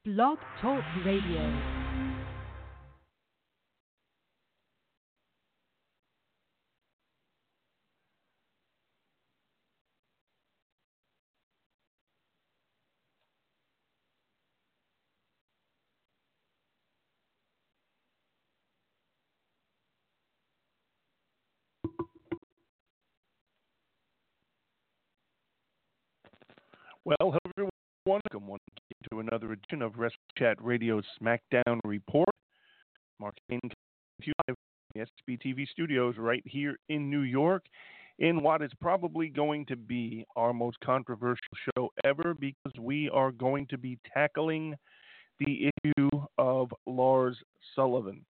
Blog Talk Radio. Well, hello everyone. Welcome once again to another edition of Wrestle Chat Radio's SmackDown Report. Mark Kane coming to you live from the SBTV studios right here in New York in what is probably going to be our most controversial show ever because we are going to be tackling the issue of Lars Sullivan.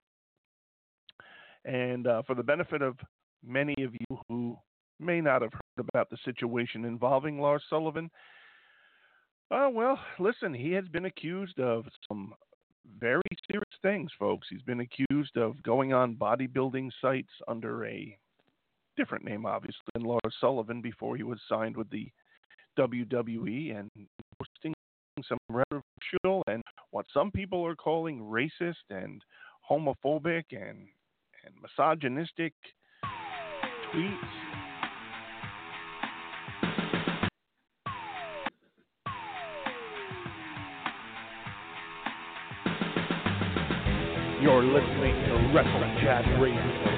And for the benefit of many of you who may not have heard about the situation involving Lars Sullivan, well, listen, he has been accused of some very serious things, folks. He's been accused of going on bodybuilding sites under a different name, obviously, than Lars Sullivan before he was signed with the WWE and posting some rather racial and what some people are calling racist and homophobic and misogynistic tweets. You're listening to Wrestle Chat Radio.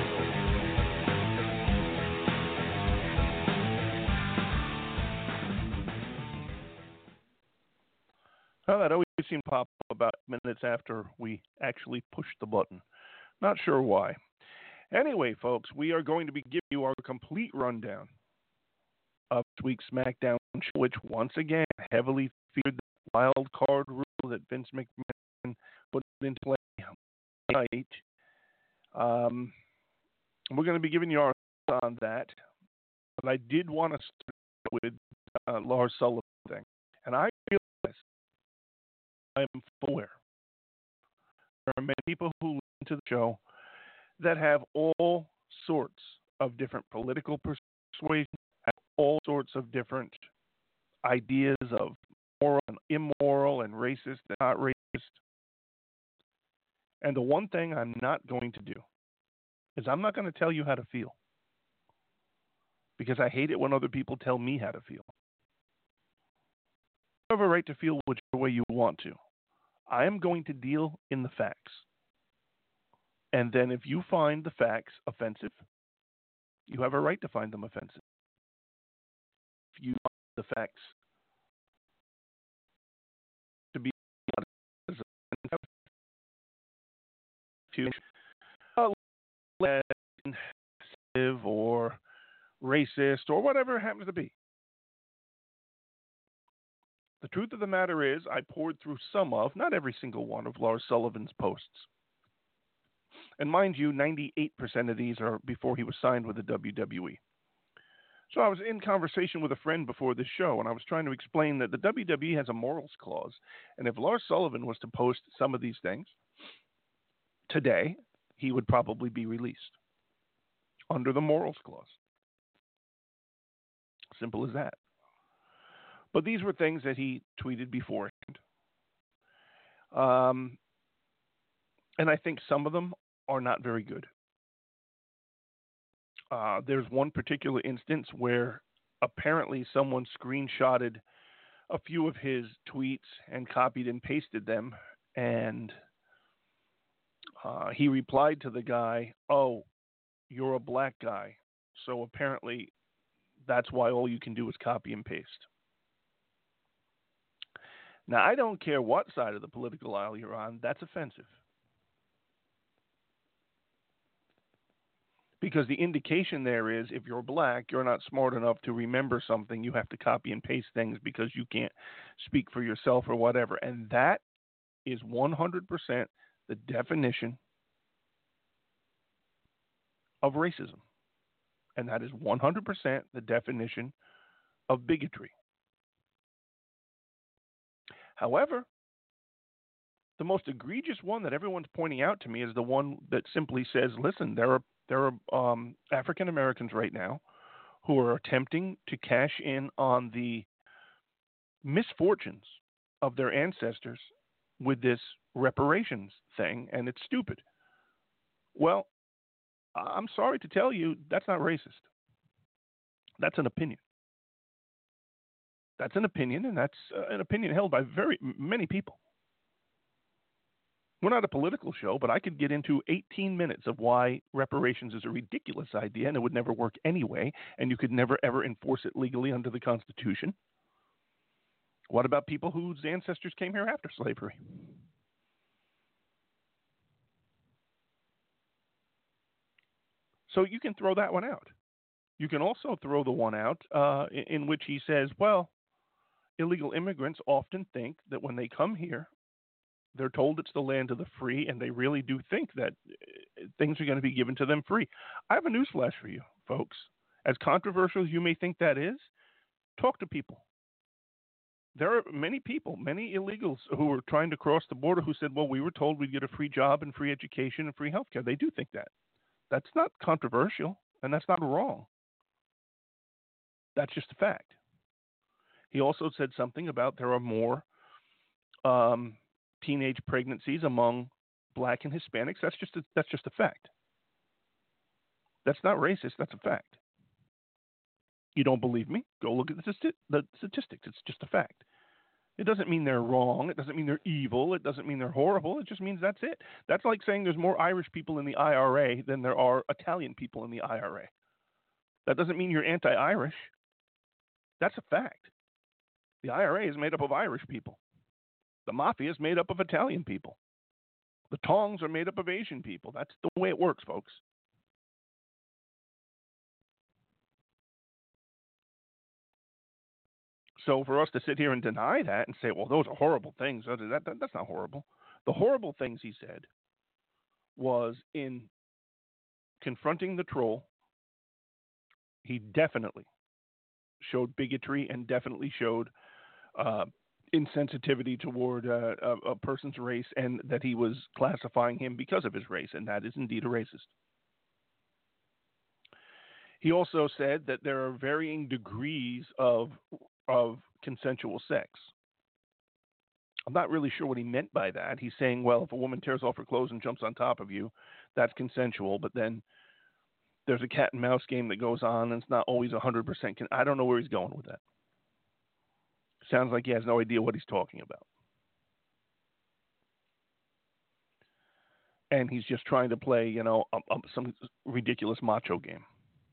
Well, that always seemed to pop up about minutes after we actually pushed the button. Not sure why. Anyway, folks, we are going to be giving you our complete rundown of this week's SmackDown show, which once again heavily featured the wild card rule that Vince McMahon put into play night. We're going to be giving you our thoughts on that, but I did want to start with Lars Sullivan thing, and I realize I am aware there are many people who listen to the show that have all sorts of different political persuasions, have all sorts of different ideas of moral and immoral and racist and not racist. And the one thing I'm not going to do is I'm not going to tell you how to feel. Because I hate it when other people tell me how to feel. You have a right to feel whichever way you want to. I am going to deal in the facts. And then if you find the facts offensive, you have a right to find them offensive. If you find the facts to be sensitive or racist or whatever it happens to be. The truth of the matter is I poured through some of, not every single one of Lars Sullivan's posts. And mind you, 98% of these are before he was signed with the WWE. So I was in conversation with a friend before this show, and I was trying to explain that the WWE has a morals clause, and if Lars Sullivan was to post some of these things today, he would probably be released under the morals clause. Simple as that. But these were things that he tweeted beforehand. And I think some of them are not very good. There's one particular instance where apparently someone screenshotted a few of his tweets and copied and pasted them, and he replied to the guy, "Oh, you're a black guy, so apparently that's why all you can do is copy and paste." Now, I don't care what side of the political aisle you're on, that's offensive. Because the indication there is if you're black, you're not smart enough to remember something. You have to copy and paste things because you can't speak for yourself or whatever. And that is 100% the definition of racism. And that is 100% the definition of bigotry. However, the most egregious one that everyone's pointing out to me is the one that simply says, listen, there are African Americans right now who are attempting to cash in on the misfortunes of their ancestors with this reparations thing, and it's stupid. Well, I'm sorry to tell you, that's not racist. That's an opinion. That's an opinion, and that's an opinion held by very many people. We're not a political show, but I could get into 18 minutes of why reparations is a ridiculous idea and it would never work anyway, and you could never ever enforce it legally under the Constitution. What about people whose ancestors came here after slavery? So you can throw that one out. You can also throw the one out in which he says, well, illegal immigrants often think that when they come here, they're told it's the land of the free, and they really do think that things are going to be given to them free. I have a newsflash for you, folks. As controversial as you may think that is, talk to people. There are many people, many illegals who are trying to cross the border who said, well, we were told we'd get a free job and free education and free health care. They do think that. That's not controversial, and that's not wrong. That's just a fact. He also said something about there are more teenage pregnancies among Black and Hispanics. That's just a fact. That's not racist. That's a fact. You don't believe me? Go look at the statistics. It's just a fact. It doesn't mean they're wrong. It doesn't mean they're evil. It doesn't mean they're horrible. It just means that's it. That's like saying there's more Irish people in the IRA than there are Italian people in the IRA. That doesn't mean you're anti-Irish. That's a fact. The IRA is made up of Irish people. The mafia is made up of Italian people. The Tongs are made up of Asian people. That's the way it works, folks. So for us to sit here and deny that and say, well, those are horrible things, that's not horrible. The horrible things he said was in confronting the troll, he definitely showed bigotry and definitely showed insensitivity toward a person's race, and that he was classifying him because of his race, and that is indeed a racist. He also said that there are varying degrees of consensual sex. I'm not really sure what he meant by that. He's saying, well, if a woman tears off her clothes and jumps on top of you, that's consensual, but then there's a cat and mouse game that goes on, and it's not always 100%. I don't know where he's going with that. Sounds like he has no idea what he's talking about. And he's just trying to play, some ridiculous macho game.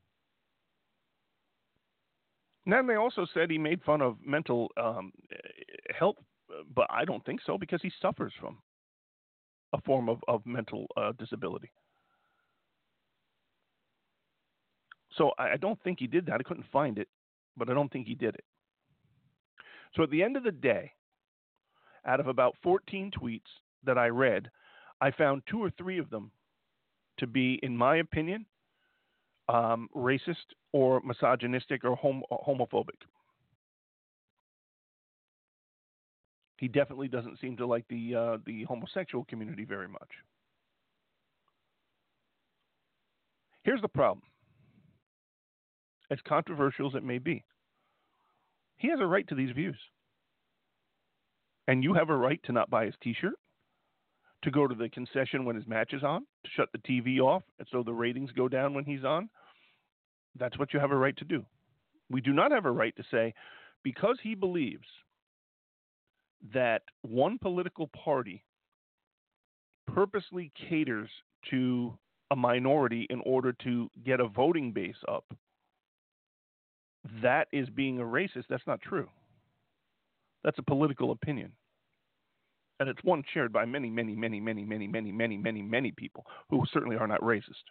And then they also said he made fun of mental health, but I don't think so, because he suffers from a form of mental disability. So I don't think he did that. I couldn't find it, but I don't think he did it. So at the end of the day, out of about 14 tweets that I read, I found 2 or 3 of them to be, in my opinion, racist or misogynistic or homophobic. He definitely doesn't seem to like the homosexual community very much. Here's the problem. As controversial as it may be, he has a right to these views. And you have a right to not buy his T-shirt, to go to the concession when his match is on, to shut the TV off and so the ratings go down when he's on. That's what you have a right to do. We do not have a right to say, because he believes that one political party purposely caters to a minority in order to get a voting base up, that is being a racist. That's not true. That's a political opinion. And it's one shared by many, many, many, many, many, many, many, many, many people who certainly are not racist.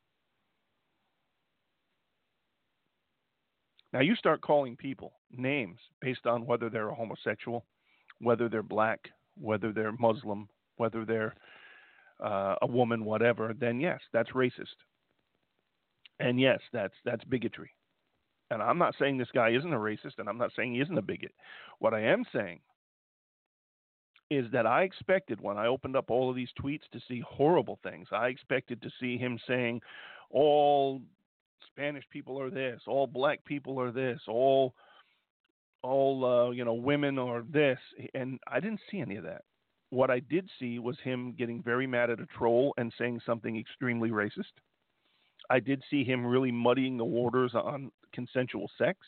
Now you start calling people names based on whether they're a homosexual, whether they're Black, whether they're Muslim, whether they're a woman, whatever, then yes, that's racist. And yes, that's bigotry. And I'm not saying this guy isn't a racist, and I'm not saying he isn't a bigot. What I am saying is that I expected, when I opened up all of these tweets, to see horrible things. I expected to see him saying all Spanish people are this, all Black people are this, all women are this, and I didn't see any of that. What I did see was him getting very mad at a troll and saying something extremely racist. I did see him really muddying the waters on consensual sex.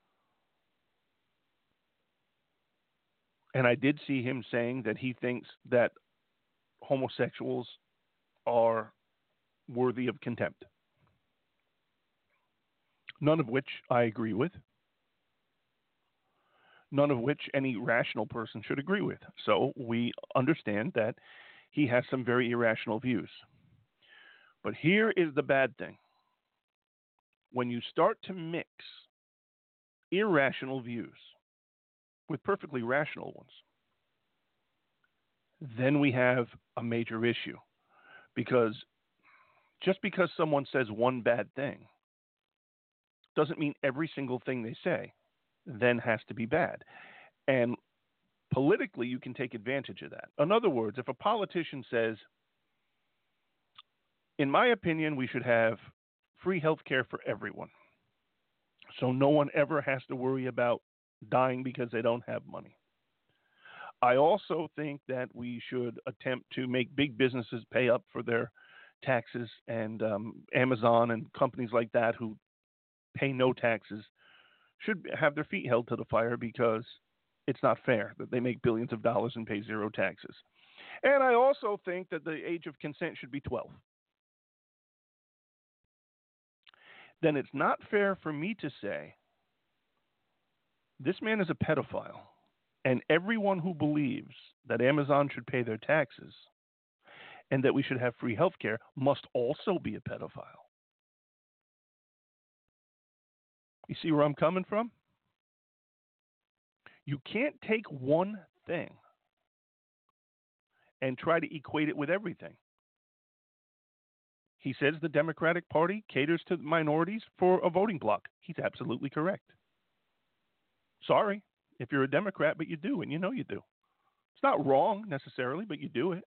And I did see him saying that he thinks that homosexuals are worthy of contempt. None of which I agree with. None of which any rational person should agree with. So we understand that he has some very irrational views. But here is the bad thing. When you start to mix irrational views with perfectly rational ones, then we have a major issue. Because just because someone says one bad thing doesn't mean every single thing they say then has to be bad. And politically, you can take advantage of that. In other words, if a politician says, in my opinion, we should have free health care for everyone, so no one ever has to worry about dying because they don't have money. I also think that we should attempt to make big businesses pay up for their taxes, and Amazon and companies like that who pay no taxes should have their feet held to the fire because it's not fair that they make billions of dollars and pay zero taxes. And I also think that the age of consent should be 12. Then it's not fair for me to say this man is a pedophile, and everyone who believes that Amazon should pay their taxes and that we should have free health care must also be a pedophile. You see where I'm coming from? You can't take one thing and try to equate it with everything. He says the Democratic Party caters to minorities for a voting bloc. He's absolutely correct. Sorry if you're a Democrat, but you do, and you know you do. It's not wrong necessarily, but you do it.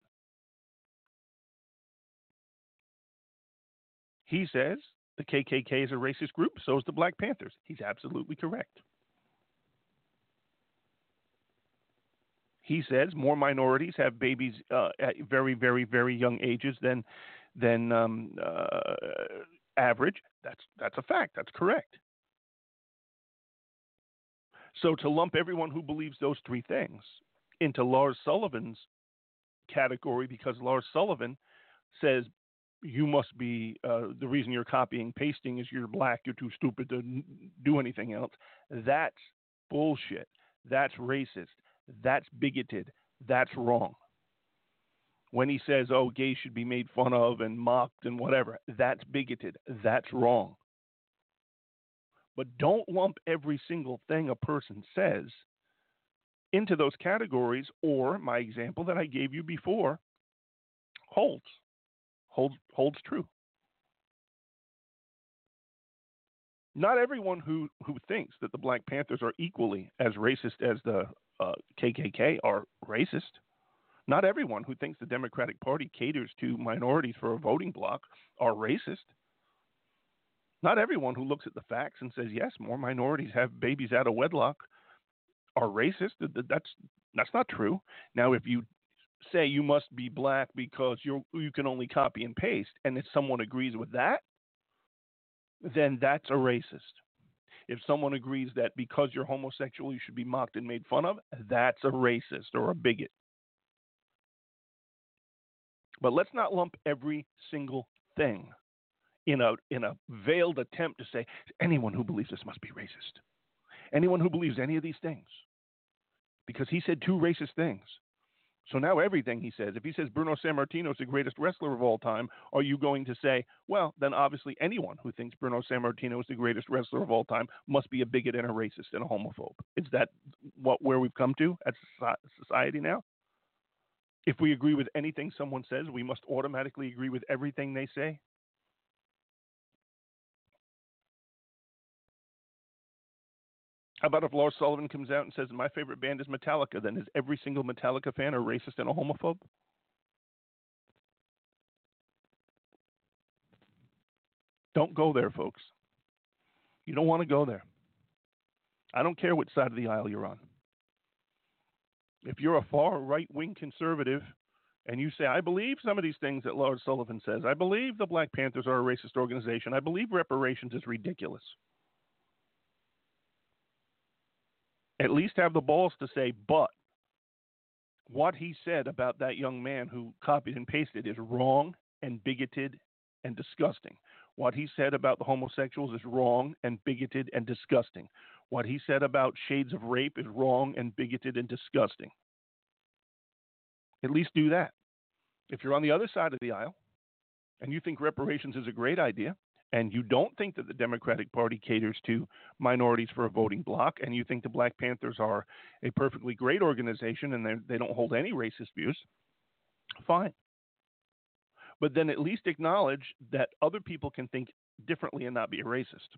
He says the KKK is a racist group, so is the Black Panthers. He's absolutely correct. He says more minorities have babies at very, very, very young ages than average. That's a fact. That's correct. So to lump everyone who believes those three things into Lars Sullivan's category because Lars Sullivan says you must be the reason you're copying pasting is you're black, you're too stupid to do anything else. That's bullshit. That's racist. That's bigoted. That's wrong. When he says, oh, gays should be made fun of and mocked and whatever, that's bigoted. That's wrong. But don't lump every single thing a person says into those categories, or my example that I gave you before holds true. Not everyone who thinks that the Black Panthers are equally as racist as the KKK are racist. Not everyone who thinks the Democratic Party caters to minorities for a voting bloc are racist. Not everyone who looks at the facts and says, yes, more minorities have babies out of wedlock are racist. That's not true. Now, if you say you must be black because you can only copy and paste, and if someone agrees with that, then that's a racist. If someone agrees that because you're homosexual you should be mocked and made fun of, that's a racist or a bigot. But let's not lump every single thing in a veiled attempt to say anyone who believes this must be racist. Anyone who believes any of these things. Because he said two racist things. So now everything he says, if he says Bruno Sammartino is the greatest wrestler of all time, are you going to say, well, then obviously anyone who thinks Bruno Sammartino is the greatest wrestler of all time must be a bigot and a racist and a homophobe? Is that where we've come to as society now? If we agree with anything someone says, we must automatically agree with everything they say? How about if Lars Sullivan comes out and says, my favorite band is Metallica, then is every single Metallica fan a racist and a homophobe? Don't go there, folks. You don't want to go there. I don't care which side of the aisle you're on. If you're a far right-wing conservative and you say, I believe some of these things that Lord Sullivan says, I believe the Black Panthers are a racist organization, I believe reparations is ridiculous, at least have the balls to say, but what he said about that young man who copied and pasted is wrong and bigoted and disgusting. What he said about the homosexuals is wrong and bigoted and disgusting. What he said about shades of rape is wrong and bigoted and disgusting. At least do that. If you're on the other side of the aisle and you think reparations is a great idea, and you don't think that the Democratic Party caters to minorities for a voting bloc, and you think the Black Panthers are a perfectly great organization and they don't hold any racist views, fine. But then at least acknowledge that other people can think differently and not be a racist,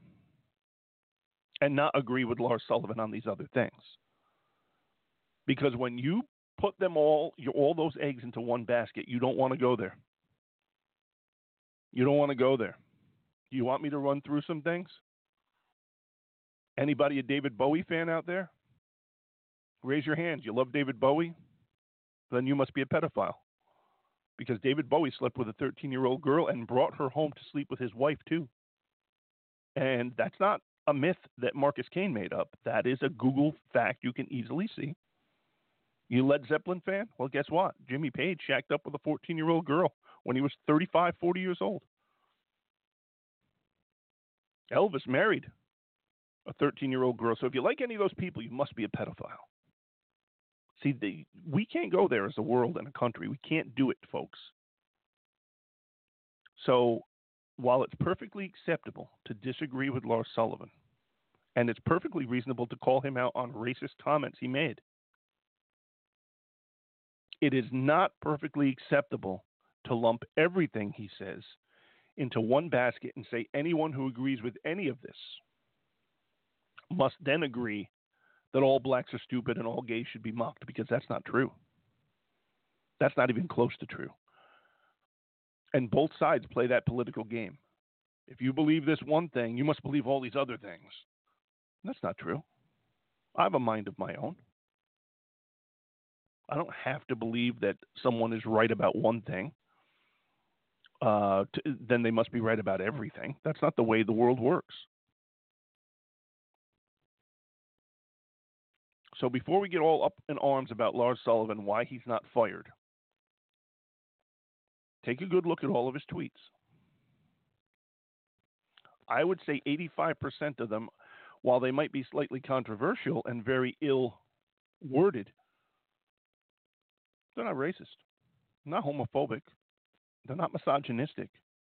and not agree with Lars Sullivan on these other things. Because when you put them all those eggs into one basket, you don't want to go there. You don't want to go there. Do you want me to run through some things? Anybody a David Bowie fan out there? Raise your hands. You love David Bowie? Then you must be a pedophile. Because David Bowie slept with a 13-year-old girl and brought her home to sleep with his wife, too. And that's not a myth that Marcus Kane made up. That is a Google fact you can easily see. You Led Zeppelin fan? Well, guess what? Jimmy Page shacked up with a 14-year-old girl when he was 35, 40 years old. Elvis married a 13-year-old girl. So if you like any of those people, you must be a pedophile. See, we can't go there as a world and a country. We can't do it, folks. So while it's perfectly acceptable to disagree with Lars Sullivan, and it's perfectly reasonable to call him out on racist comments he made, it is not perfectly acceptable to lump everything he says into one basket and say anyone who agrees with any of this must then agree that all blacks are stupid and all gays should be mocked, because that's not true. That's not even close to true. And both sides play that political game. If you believe this one thing, you must believe all these other things. That's not true. I have a mind of my own. I don't have to believe that someone is right about one thing. Then they must be right about everything. That's not the way the world works. So before we get all up in arms about Lars Sullivan, why he's not fired, take a good look at all of his tweets. I would say 85% of them, while they might be slightly controversial and very ill-worded, they're not racist, not homophobic, they're not misogynistic.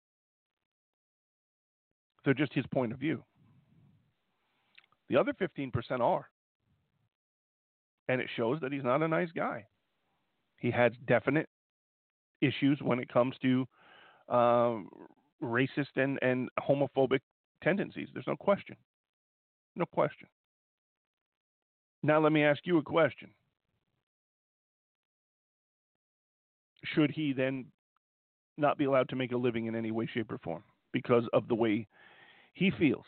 They're just his point of view. The other 15% are. And it shows that he's not a nice guy. He has definite issues when it comes to racist and homophobic tendencies. There's no question. No question. Now let me ask you a question. Should he then not be allowed to make a living in any way, shape, or form because of the way he feels?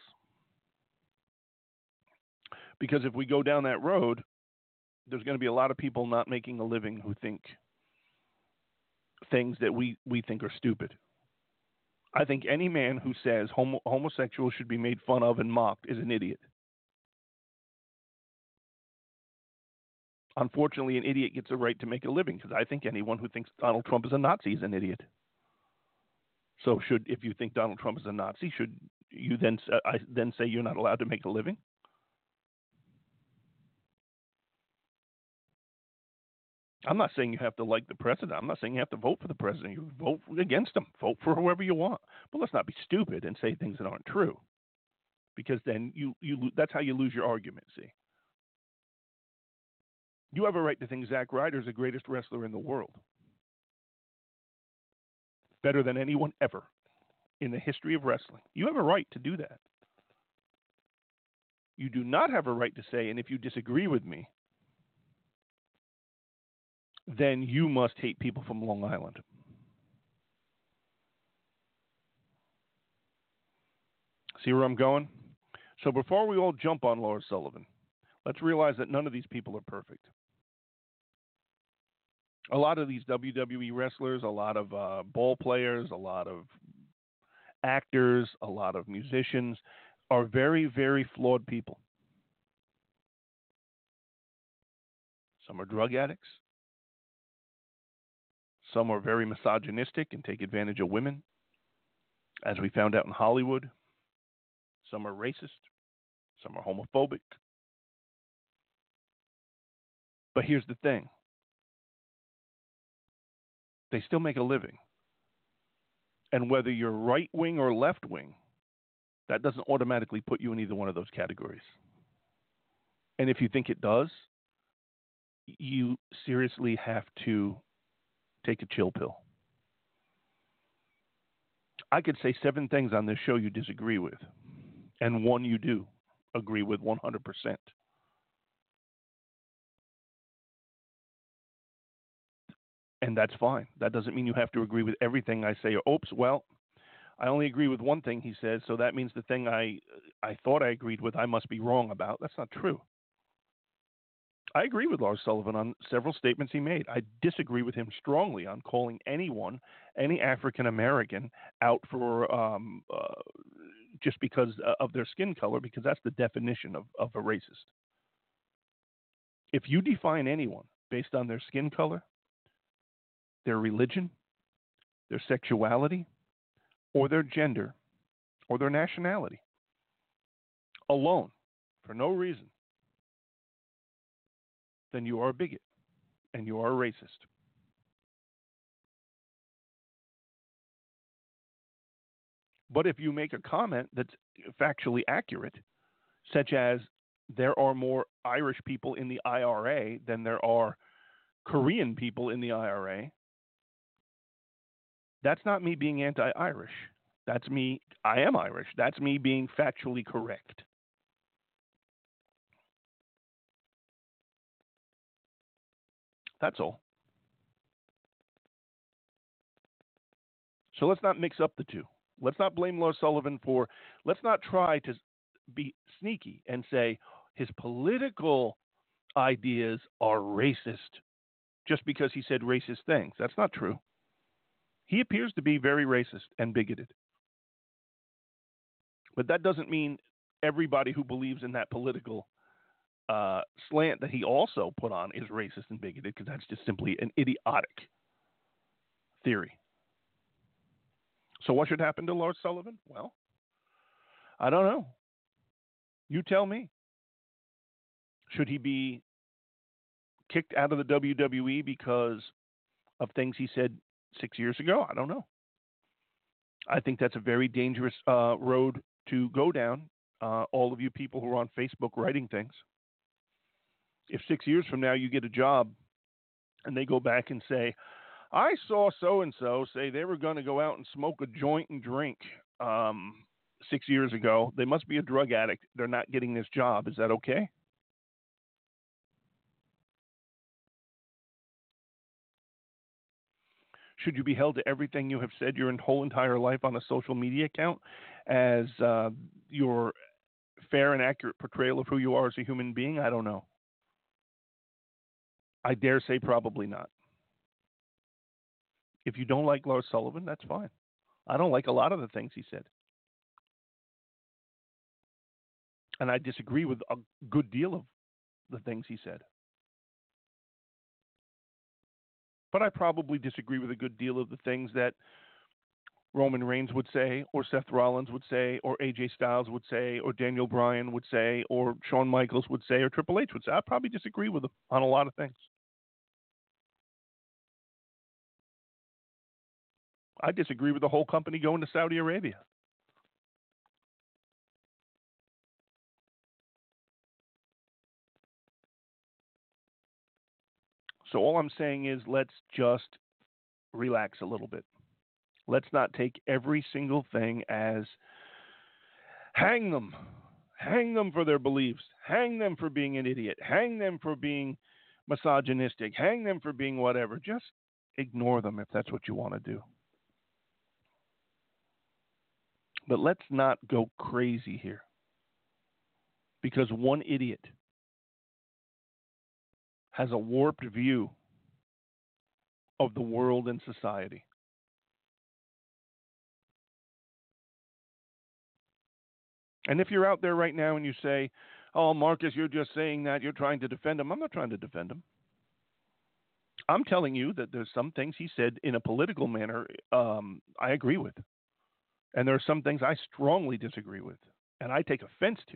Because if we go down that road, there's going to be a lot of people not making a living who think things that we think are stupid. I think any man who says homosexuals should be made fun of and mocked is an idiot. Unfortunately, an idiot gets a right to make a living, because I think anyone who thinks Donald Trump is a Nazi is an idiot. So if you think Donald Trump is a Nazi, should you then say you're not allowed to make a living? I'm not saying you have to like the president. I'm not saying you have to vote for the president. You vote against him. Vote for whoever you want. But let's not be stupid and say things that aren't true, because then that's how you lose your argument, see? You have a right to think Zack Ryder is the greatest wrestler in the world. Better than anyone ever in the history of wrestling. You have a right to do that. You do not have a right to say, and if you disagree with me, then you must hate people from Long Island. See where I'm going? So before we all jump on Lars Sullivan, let's realize that none of these people are perfect. A lot of these WWE wrestlers, a lot of ball players, a lot of actors, a lot of musicians are very, very flawed people. Some are drug addicts. Some are very misogynistic and take advantage of women, as we found out in Hollywood. Some are racist. Some are homophobic. But here's the thing. They still make a living. And whether you're right wing or left wing, that doesn't automatically put you in either one of those categories. And if you think it does, you seriously have to take a chill pill. I could say 7 things on this show you disagree with, and one you do agree with 100%. And that's fine. That doesn't mean you have to agree with everything I say. Or, oops, well, I only agree with one thing he says, so that means the thing I thought I agreed with, I must be wrong about. That's not true. I agree with Lars Sullivan on several statements he made. I disagree with him strongly on calling anyone, any African American, out for just because of their skin color, because that's the definition of a racist. If you define anyone based on their skin color, their religion, their sexuality, or their gender, or their nationality alone, for no reason, then you are a bigot and you are a racist. But if you make a comment that's factually accurate, such as there are more Irish people in the IRA than there are Korean people in the IRA, that's not me being anti-Irish. That's me, I am Irish. That's me being factually correct. That's all. So let's not mix up the two. Let's not blame Lars Sullivan for, let's not try to be sneaky and say his political ideas are racist just because he said racist things. That's not true. He appears to be very racist and bigoted. But that doesn't mean everybody who believes in that political slant that he also put on is racist and bigoted, because that's just simply an idiotic theory. So what should happen to Lars Sullivan? Well, I don't know. You tell me. Should he be kicked out of the WWE because of things he said 6 years ago? I don't know. I think that's a very dangerous road to go down. All of you people who are on Facebook writing things. If 6 years from now you get a job and they go back and say, I saw so-and-so say they were going to go out and smoke a joint and drink 6 years ago. They must be a drug addict. They're not getting this job. Is that okay? Should you be held to everything you have said your whole entire life on a social media account as your fair and accurate portrayal of who you are as a human being? I don't know. I dare say probably not. If you don't like Lars Sullivan, that's fine. I don't like a lot of the things he said. And I disagree with a good deal of the things he said. But I probably disagree with a good deal of the things that Roman Reigns would say, or Seth Rollins would say, or AJ Styles would say, or Daniel Bryan would say, or Shawn Michaels would say, or Triple H would say. I probably disagree with them on a lot of things. I disagree with the whole company going to Saudi Arabia. So all I'm saying is let's just relax a little bit. Let's not take every single thing as hang them for their beliefs, hang them for being an idiot, hang them for being misogynistic, hang them for being whatever. Just ignore them if that's what you want to do. But let's not go crazy here, because one idiot has a warped view of the world and society. And if you're out there right now and you say, oh, Marcus, you're just saying that, you're trying to defend him. I'm not trying to defend him. I'm telling you that there's some things he said in a political manner I agree with. And there are some things I strongly disagree with and I take offense to.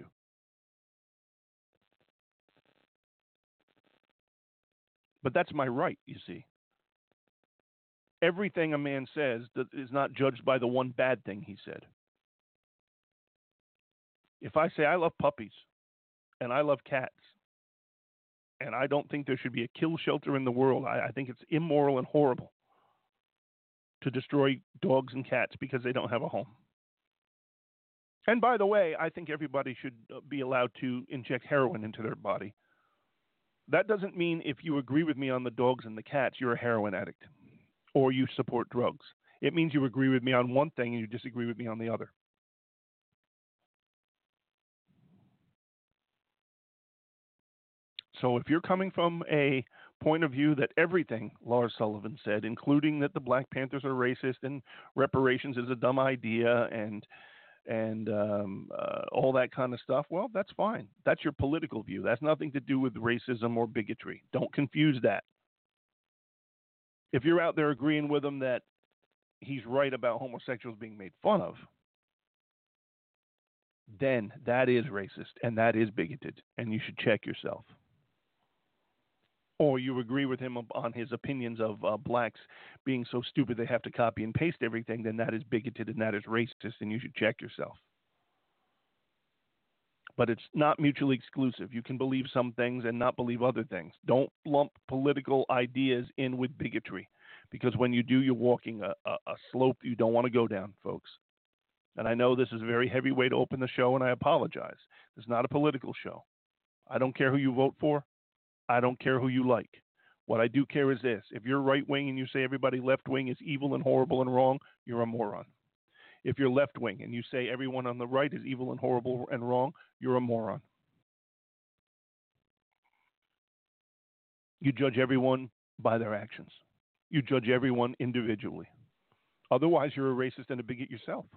But that's my right, you see. Everything a man says is not judged by the one bad thing he said. If I say I love puppies and I love cats and I don't think there should be a kill shelter in the world, I think it's immoral and horrible to destroy dogs and cats because they don't have a home. And by the way, I think everybody should be allowed to inject heroin into their body. That doesn't mean if you agree with me on the dogs and the cats, you're a heroin addict or you support drugs. It means you agree with me on one thing and you disagree with me on the other. So if you're coming from a point of view that everything Lars Sullivan said, including that the Black Panthers are racist and reparations is a dumb idea and all that kind of stuff, well, that's fine. That's your political view. That's nothing to do with racism or bigotry. Don't confuse that. If you're out there agreeing with him that he's right about homosexuals being made fun of, then that is racist and that is bigoted, and you should check yourself. Or you agree with him on his opinions of blacks being so stupid they have to copy and paste everything, then that is bigoted and that is racist, and you should check yourself. But it's not mutually exclusive. You can believe some things and not believe other things. Don't lump political ideas in with bigotry, because when you do, you're walking a slope you don't want to go down, folks. And I know this is a very heavy way to open the show, and I apologize. This is not a political show. I don't care who you vote for. I don't care who you like. What I do care is this. If you're right wing and you say everybody left wing is evil and horrible and wrong, you're a moron. If you're left wing and you say everyone on the right is evil and horrible and wrong, you're a moron. You judge everyone by their actions. You judge everyone individually. Otherwise, you're a racist and a bigot yourself.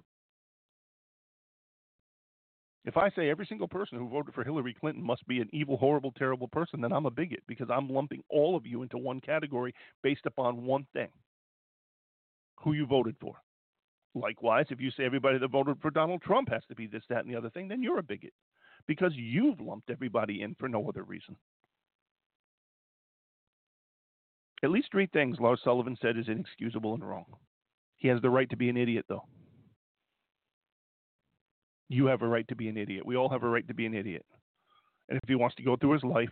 If I say every single person who voted for Hillary Clinton must be an evil, horrible, terrible person, then I'm a bigot because I'm lumping all of you into one category based upon one thing: who you voted for. Likewise, if you say everybody that voted for Donald Trump has to be this, that, and the other thing, then you're a bigot because you've lumped everybody in for no other reason. At least three things Lars Sullivan said is inexcusable and wrong. He has the right to be an idiot, though. You have a right to be an idiot. We all have a right to be an idiot. And if he wants to go through his life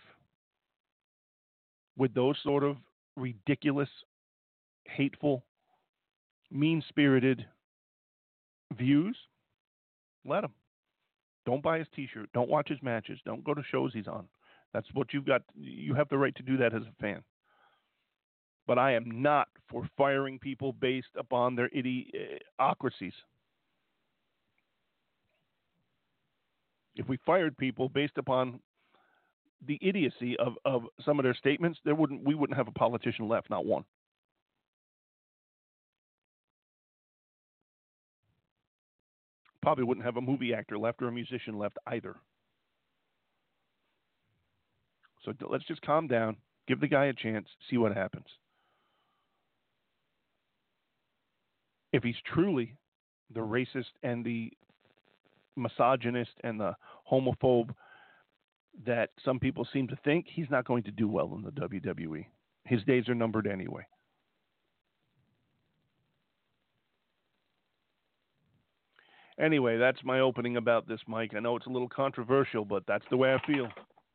with those sort of ridiculous, hateful, mean-spirited views, let him. Don't buy his T-shirt. Don't watch his matches. Don't go to shows he's on. That's what you've got. You have the right to do that as a fan. But I am not for firing people based upon their idiocracies. If we fired people based upon the idiocy of some of their statements, we wouldn't have a politician left, not one. Probably wouldn't have a movie actor left or a musician left either. So let's just calm down, give the guy a chance, see what happens. If he's truly the racist and the misogynist and the homophobe that some people seem to think, he's not going to do well in the WWE. His days are numbered anyway. Anyway, that's my opening about this, Mike. I know it's a little controversial, but that's the way I feel.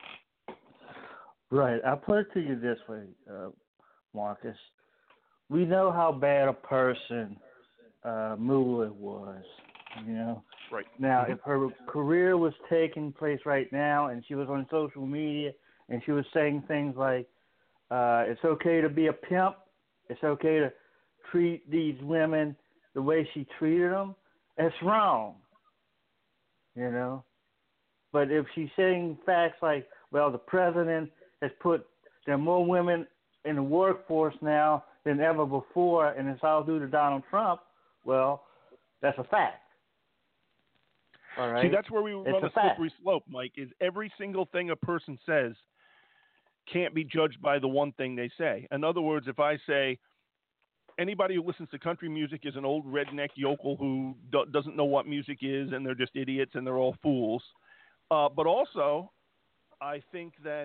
Right. I'll put it to you this way, Marcus. We know how bad a person Moolah was, you know. Right. Now, if her career was taking place right now and she was on social media and she was saying things like, it's okay to be a pimp, it's okay to treat these women the way she treated them, it's wrong, you know. But if she's saying facts like, well, the president has put, there are more women in the workforce now than ever before, and it's all due to Donald Trump, well, that's a fact. All right? See, that's where we run a fact. slippery slope, Mike, is every single thing a person says can't be judged by the one thing they say. In other words, if I say anybody who listens to country music is an old redneck yokel who doesn't know what music is and they're just idiots and they're all fools. But also, I think that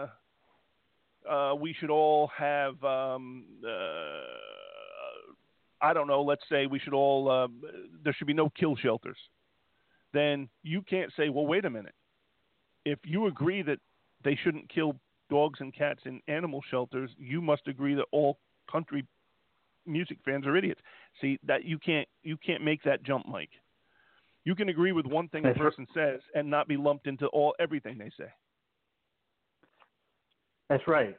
we should all have, I don't know, let's say we should all, there should be no kill shelters. Then you can't say, well, wait a minute. If you agree that they shouldn't kill dogs and cats in animal shelters, you must agree that all country music fans are idiots. See, that you can't make that jump, Mike. You can agree with one thing a person says and not be lumped into everything they say. That's right.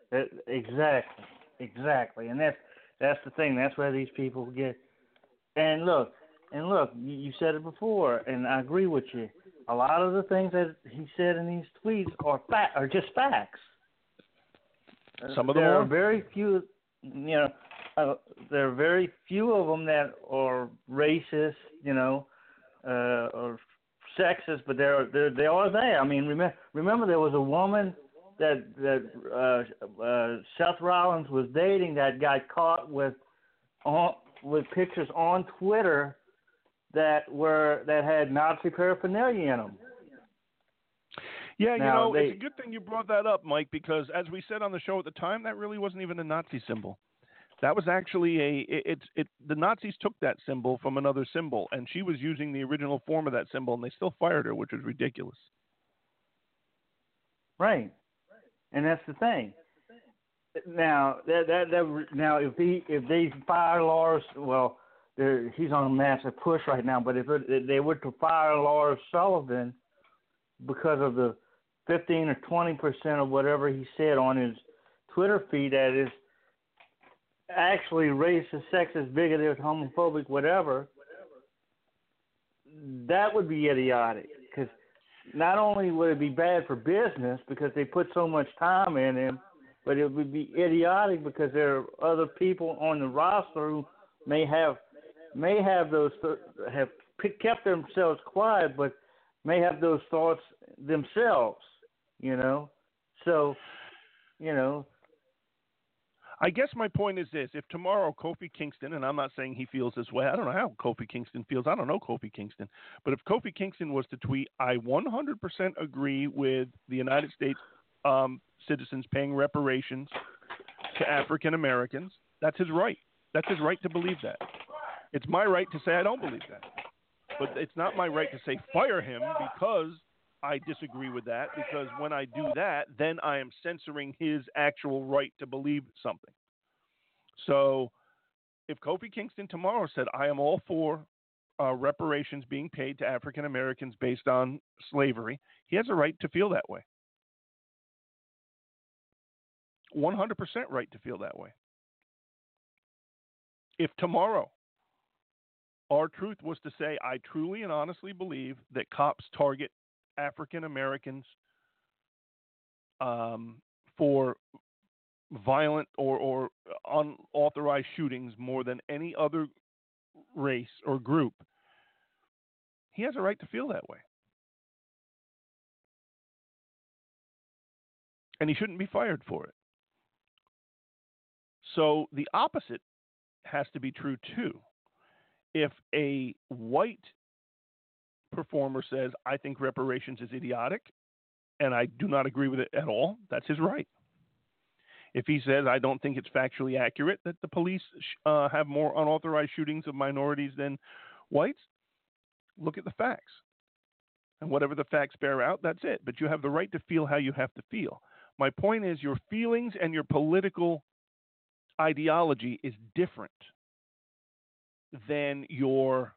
Exactly. And that's the thing. That's where these people get. And look, you said it before, and I agree with you. A lot of the things that he said in these tweets are just facts. Some of them are very few. There are very few of them that are racist, or sexist, but they are there. I mean, remember there was a woman that Seth Rollins was dating that got caught with pictures on Twitter that had Nazi paraphernalia in them. Yeah, now, it's a good thing you brought that up, Mike, because as we said on the show at the time, that really wasn't even a Nazi symbol. That was actually the Nazis took that symbol from another symbol, and she was using the original form of that symbol, and they still fired her, which was ridiculous. Right, and that's the thing. Now, if they fire Lars, well, he's on a massive push right now. But if they were to fire Lars Sullivan because of the 15 or 20% of whatever he said on his Twitter feed that is actually racist, sexist, bigoted, homophobic, whatever, that would be idiotic. Because not only would it be bad for business because they put so much time in him, but it would be idiotic because there are other people on the roster who may have kept themselves quiet, but may have those thoughts themselves. So, I guess my point is this. If tomorrow Kofi Kingston, and I'm not saying he feels this way, I don't know how Kofi Kingston feels. I don't know Kofi Kingston. But if Kofi Kingston was to tweet, I 100% agree with the United States citizens paying reparations to African Americans, that's his right. That's his right to believe that. It's my right to say I don't believe that. But it's not my right to say fire him because I disagree with that, because when I do that, then I am censoring his actual right to believe something. So if Kofi Kingston tomorrow said, I am all for reparations being paid to African Americans based on slavery, he has a right to feel that way. 100% right to feel that way. If tomorrow R-Truth was to say, I truly and honestly believe that cops target African Americans for violent or unauthorized shootings more than any other race or group, he has a right to feel that way. And he shouldn't be fired for it. So the opposite has to be true too. If a white performer says, I think reparations is idiotic, and I do not agree with it at all, that's his right. If he says, I don't think it's factually accurate that the police have more unauthorized shootings of minorities than whites, look at the facts. And whatever the facts bear out, that's it. But you have the right to feel how you have to feel. My point is your feelings and your political ideology is different than your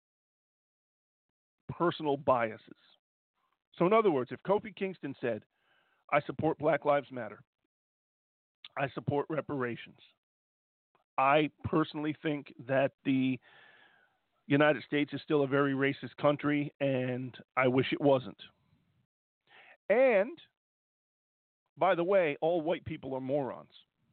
personal biases. So in other words, if Kofi Kingston said, I support Black Lives Matter, I support reparations, I personally think that the United States is still a very racist country and I wish it wasn't. And, by the way, all white people are morons.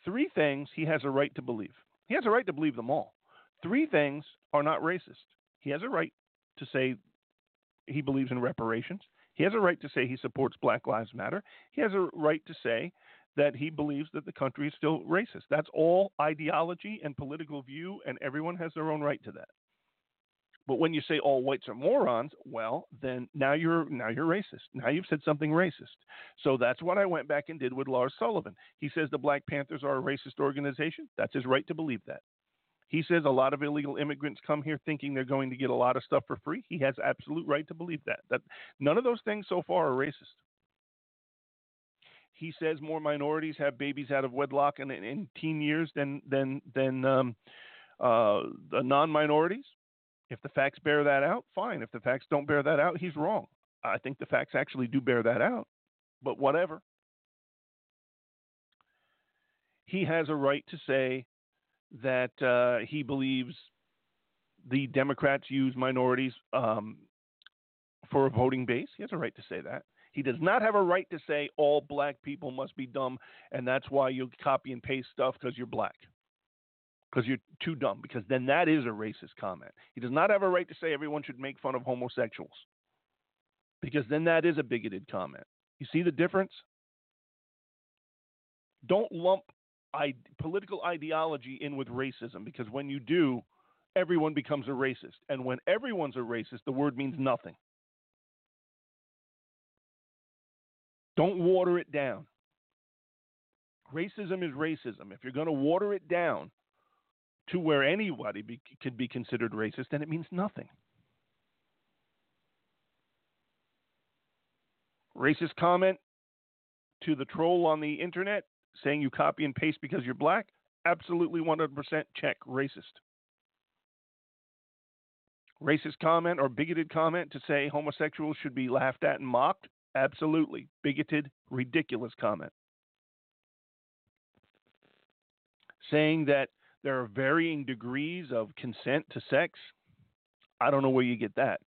3 things he has a right to believe. He has a right to believe them all. 3 things are not racist. He has a right to say he believes in reparations. He has a right to say he supports Black Lives Matter. He has a right to say that he believes that the country is still racist. That's all ideology and political view, and everyone has their own right to that. But when you say all whites are morons, well, then now you're racist. Now you've said something racist. So that's what I went back and did with Lars Sullivan. He says the Black Panthers are a racist organization. That's his right to believe that. He says a lot of illegal immigrants come here thinking they're going to get a lot of stuff for free. He has absolute right to believe that. That none of those things so far are racist. He says more minorities have babies out of wedlock in teen years than the non-minorities. If the facts bear that out, fine. If the facts don't bear that out, he's wrong. I think the facts actually do bear that out, but whatever. He has a right to say that he believes the Democrats use minorities for a voting base. He has a right to say that. He does not have a right to say all black people must be dumb, and that's why you copy and paste stuff because you're black, because you're too dumb, because then that is a racist comment. He does not have a right to say everyone should make fun of homosexuals, because then that is a bigoted comment. You see the difference? Don't lump political ideology in with racism, because when you do, everyone becomes a racist. And when everyone's a racist, the word means nothing. Don't water it down. Racism is racism. If you're going to water it down to where anybody could be considered racist, then it means nothing. Racist comment to the troll on the internet saying you copy and paste because you're black? Absolutely 100% check, racist. Racist comment or bigoted comment to say homosexuals should be laughed at and mocked? Absolutely. Bigoted, ridiculous comment. Saying that there are varying degrees of consent to sex? I don't know where you get that.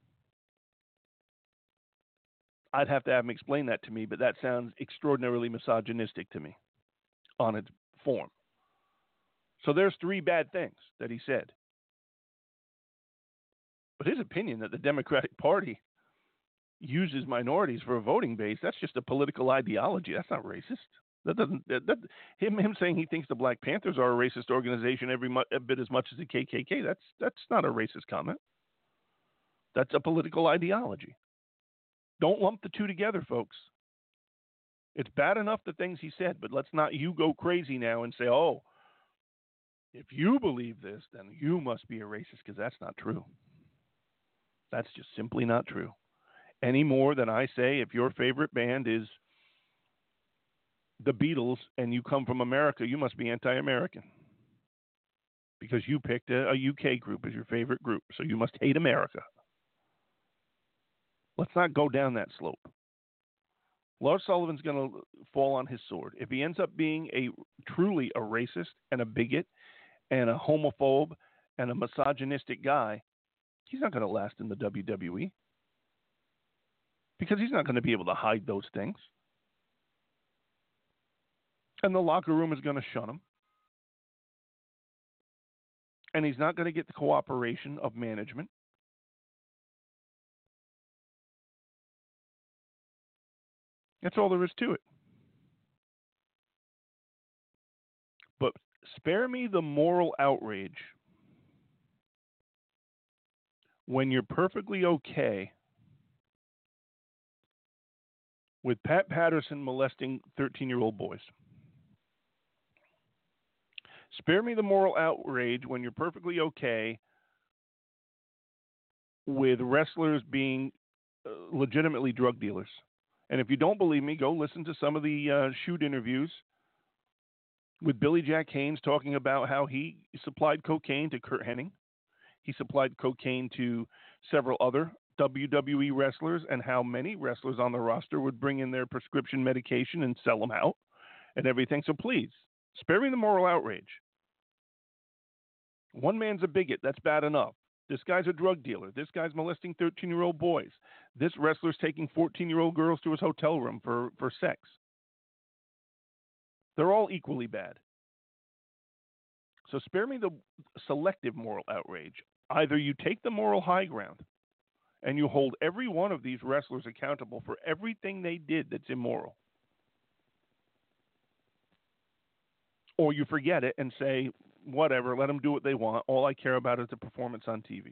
I'd have to have him explain that to me, but that sounds extraordinarily misogynistic to me on its form. So there's 3 bad things that he said. But his opinion that the Democratic Party uses minorities for a voting base, that's just a political ideology. That's not racist. That doesn't him saying he thinks the Black Panthers are a racist organization every bit as much as the KKK. That's not a racist comment. That's a political ideology. Don't lump the two together, folks. It's bad enough the things he said, but let's not you go crazy now and say, oh, if you believe this, then you must be a racist, because that's not true. That's just simply not true. Any more than I say if your favorite band is the Beatles and you come from America, you must be anti-American because you picked a UK group as your favorite group, so you must hate America. Let's not go down that slope. Lars Sullivan's going to fall on his sword. If he ends up being truly a racist and a bigot and a homophobe and a misogynistic guy, he's not going to last in the WWE because he's not going to be able to hide those things. And the locker room is going to shun him. And he's not going to get the cooperation of management. That's all there is to it. But spare me the moral outrage when you're perfectly okay with Pat Patterson molesting 13-year-old boys. Spare me the moral outrage when you're perfectly okay with wrestlers being legitimately drug dealers. And if you don't believe me, go listen to some of the shoot interviews with Billy Jack Haynes talking about how he supplied cocaine to Kurt Hennig. He supplied cocaine to several other WWE wrestlers, and how many wrestlers on the roster would bring in their prescription medication and sell them out and everything. So please, spare me the moral outrage. One man's a bigot. That's bad enough. This guy's a drug dealer. This guy's molesting 13-year-old boys. This wrestler's taking 14-year-old girls to his hotel room for sex. They're all equally bad. So spare me the selective moral outrage. Either you take the moral high ground and you hold every one of these wrestlers accountable for everything they did that's immoral, or you forget it and say, whatever, let them do what they want. All I care about is the performance on TV.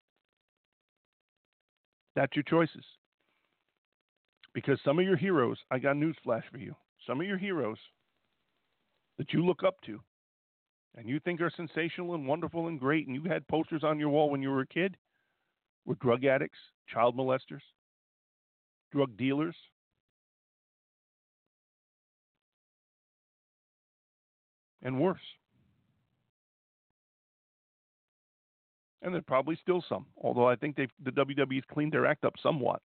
That's your choices. Because some of your heroes, I got news flash for you. Some of your heroes that you look up to and you think are sensational and wonderful and great, and you had posters on your wall when you were a kid, were drug addicts, child molesters, drug dealers. And worse. And there's probably still some, although I think the WWE's cleaned their act up somewhat.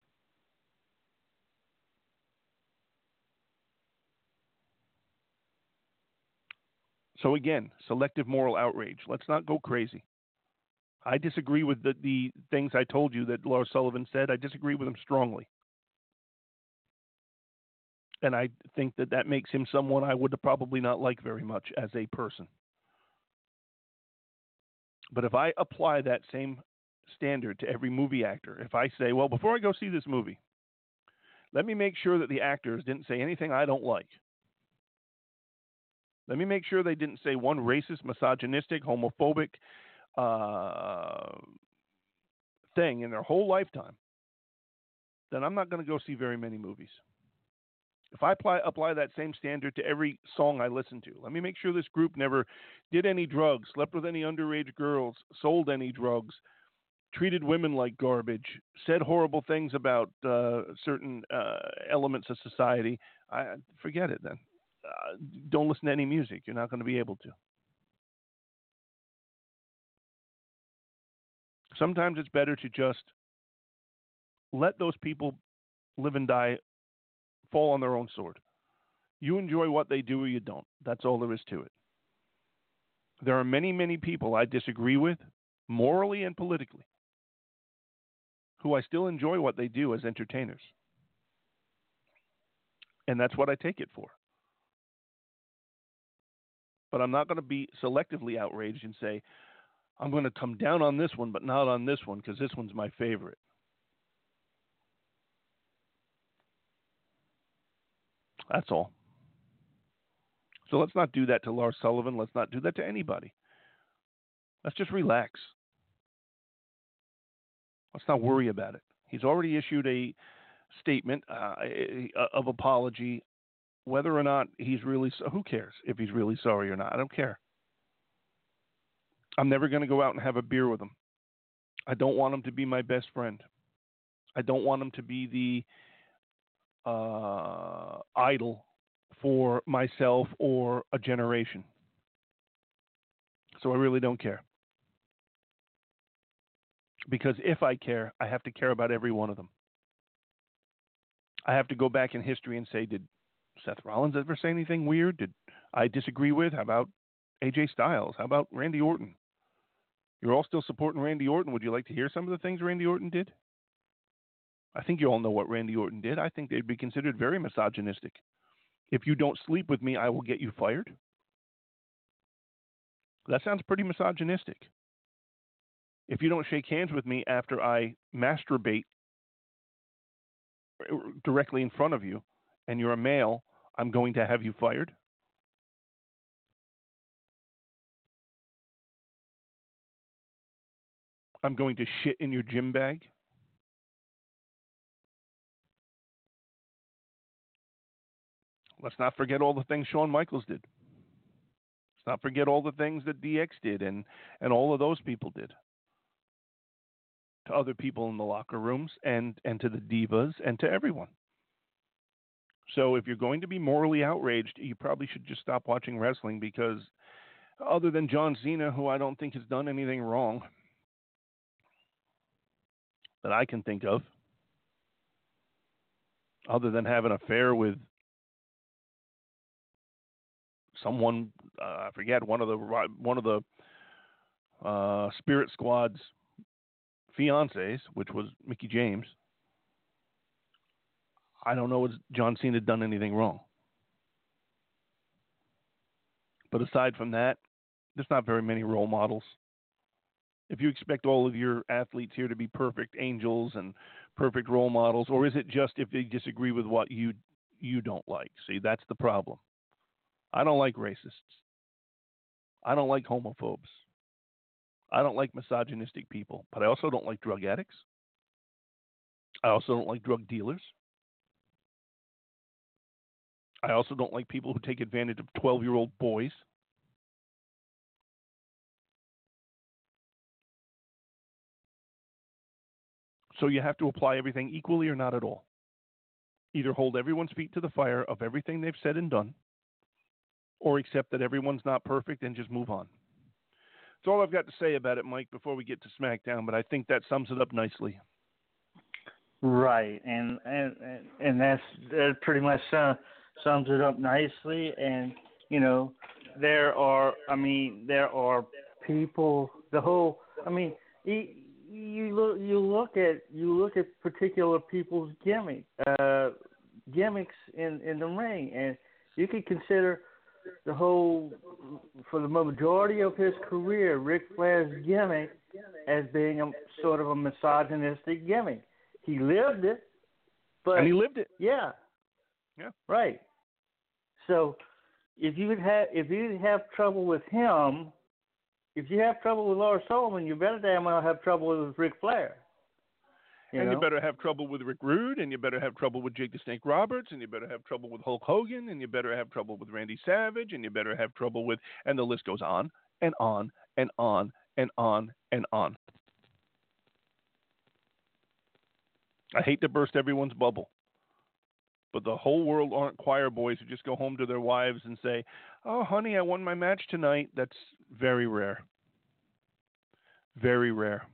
So again, selective moral outrage. Let's not go crazy. I disagree with the things I told you that Lars Sullivan said. I disagree with him strongly. And I think that makes him someone I would probably not like very much as a person. But if I apply that same standard to every movie actor, if I say, well, before I go see this movie, let me make sure that the actors didn't say anything I don't like. Let me make sure they didn't say one racist, misogynistic, homophobic thing in their whole lifetime, then I'm not going to go see very many movies. If I apply that same standard to every song I listen to, let me make sure this group never did any drugs, slept with any underage girls, sold any drugs, treated women like garbage, said horrible things about certain elements of society. Forget it then. Don't listen to any music. You're not going to be able to. Sometimes it's better to just let those people live and die, fall on their own sword. You enjoy what they do or you don't. That's all there is to it. There are many, many people I disagree with, morally and politically, who I still enjoy what they do as entertainers. And that's what I take it for. But I'm not going to be selectively outraged and say, I'm going to come down on this one, but not on this one because this one's my favorite. That's all. So let's not do that to Lars Sullivan. Let's not do that to anybody. Let's just relax. Let's not worry about it. He's already issued a statement of apology. Whether or not he's really, who cares if he's really sorry or not? I don't care. I'm never going to go out and have a beer with him. I don't want him to be my best friend. I don't want him to be the idol for myself or a generation. So I really don't care. Because if I care, I have to care about every one of them. I have to go back in history and say, did Seth Rollins ever say anything weird? Did I disagree with? How about AJ Styles? How about Randy Orton? You're all still supporting Randy Orton. Would you like to hear some of the things Randy Orton did? I think you all know what Randy Orton did. I think they'd be considered very misogynistic. If you don't sleep with me, I will get you fired. That sounds pretty misogynistic. If you don't shake hands with me after I masturbate directly in front of you and you're a male, I'm going to have you fired. I'm going to shit in your gym bag. Let's not forget all the things Shawn Michaels did. Let's not forget all the things that DX did and all of those people did to other people in the locker rooms and to the divas and to everyone. So if you're going to be morally outraged, you probably should just stop watching wrestling, because other than John Cena, who I don't think has done anything wrong that I can think of, other than have an affair with someone, I forget, one of the Spirit Squad's fiancés, which was Mickie James. I don't know if John Cena done anything wrong. But aside from that, There's not very many role models. If you expect all of your athletes here to be perfect angels and perfect role models, or is it just if they disagree with what you don't like? See, that's the problem. I don't like racists. I don't like homophobes. I don't like misogynistic people, but I also don't like drug addicts. I also don't like drug dealers. I also don't like people who take advantage of 12-year-old boys. So you have to apply everything equally or not at all. Either hold everyone's feet to the fire of everything they've said and done, or accept that everyone's not perfect and just move on. That's all I've got to say about it, Mike, before we get to SmackDown, but I think that sums it up nicely. Right, and that pretty much sums it up nicely. And you know, there are people. You look at particular people's gimmicks in the ring, and you could consider for the majority of his career, Ric Flair's gimmick as being a sort of a misogynistic gimmick. He lived it, and he lived it. Yeah. Right. So if you have trouble with him, if you have trouble with Lars Sullivan, you better damn well have trouble with Ric Flair. You better have trouble with Rick Rude, and you better have trouble with Jake the Snake Roberts, and you better have trouble with Hulk Hogan, and you better have trouble with Randy Savage, and you better have trouble with, and the list goes on and on and on and on and on. I hate to burst everyone's bubble, but the whole world aren't choir boys who just go home to their wives and say, "Oh, honey, I won my match tonight." That's very rare. Very rare.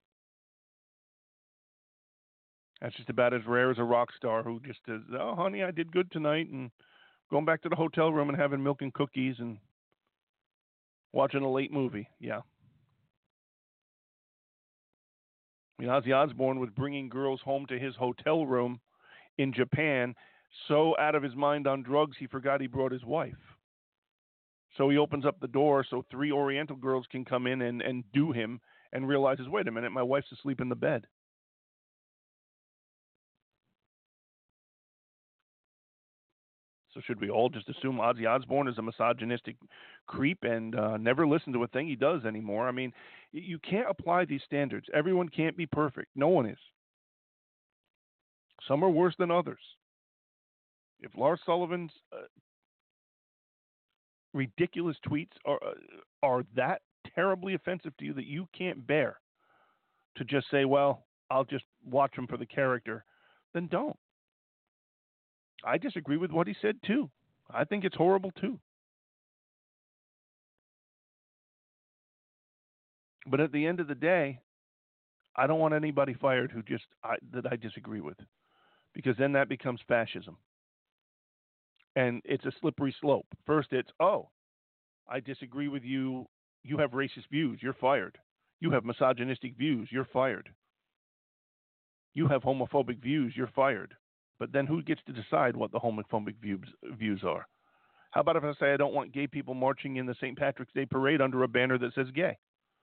That's just about as rare as a rock star who just says, "Oh, honey, I did good tonight," and going back to the hotel room and having milk and cookies and watching a late movie. Yeah. I mean, Ozzy Osbourne was bringing girls home to his hotel room in Japan so out of his mind on drugs he forgot he brought his wife. So he opens up the door so 3 Oriental girls can come in and do him and realizes, wait a minute, my wife's asleep in the bed. So should we all just assume Ozzy Osbourne is a misogynistic creep and never listen to a thing he does anymore? I mean, you can't apply these standards. Everyone can't be perfect. No one is. Some are worse than others. If Lars Sullivan's ridiculous tweets are that terribly offensive to you that you can't bear to just say, well, I'll just watch him for the character, then don't. I disagree with what he said, too. I think it's horrible, too. But at the end of the day, I don't want anybody fired that I disagree with, because then that becomes fascism. And it's a slippery slope. First, it's, oh, I disagree with you. You have racist views. You're fired. You have misogynistic views. You're fired. You have homophobic views. You're fired. But then who gets to decide what the homophobic views are? How about if I say I don't want gay people marching in the St. Patrick's Day parade under a banner that says gay?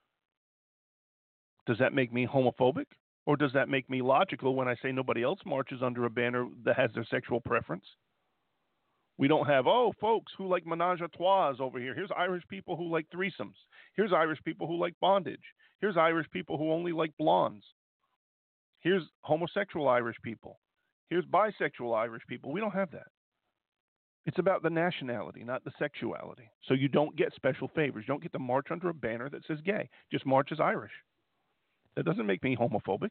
Does that make me homophobic? Or does that make me logical when I say nobody else marches under a banner that has their sexual preference? We don't have, folks who like menage a trois over here. Here's Irish people who like threesomes. Here's Irish people who like bondage. Here's Irish people who only like blondes. Here's homosexual Irish people. Here's bisexual Irish people. We don't have that. It's about the nationality, not the sexuality. So you don't get special favors. You don't get to march under a banner that says gay. Just march as Irish. That doesn't make me homophobic.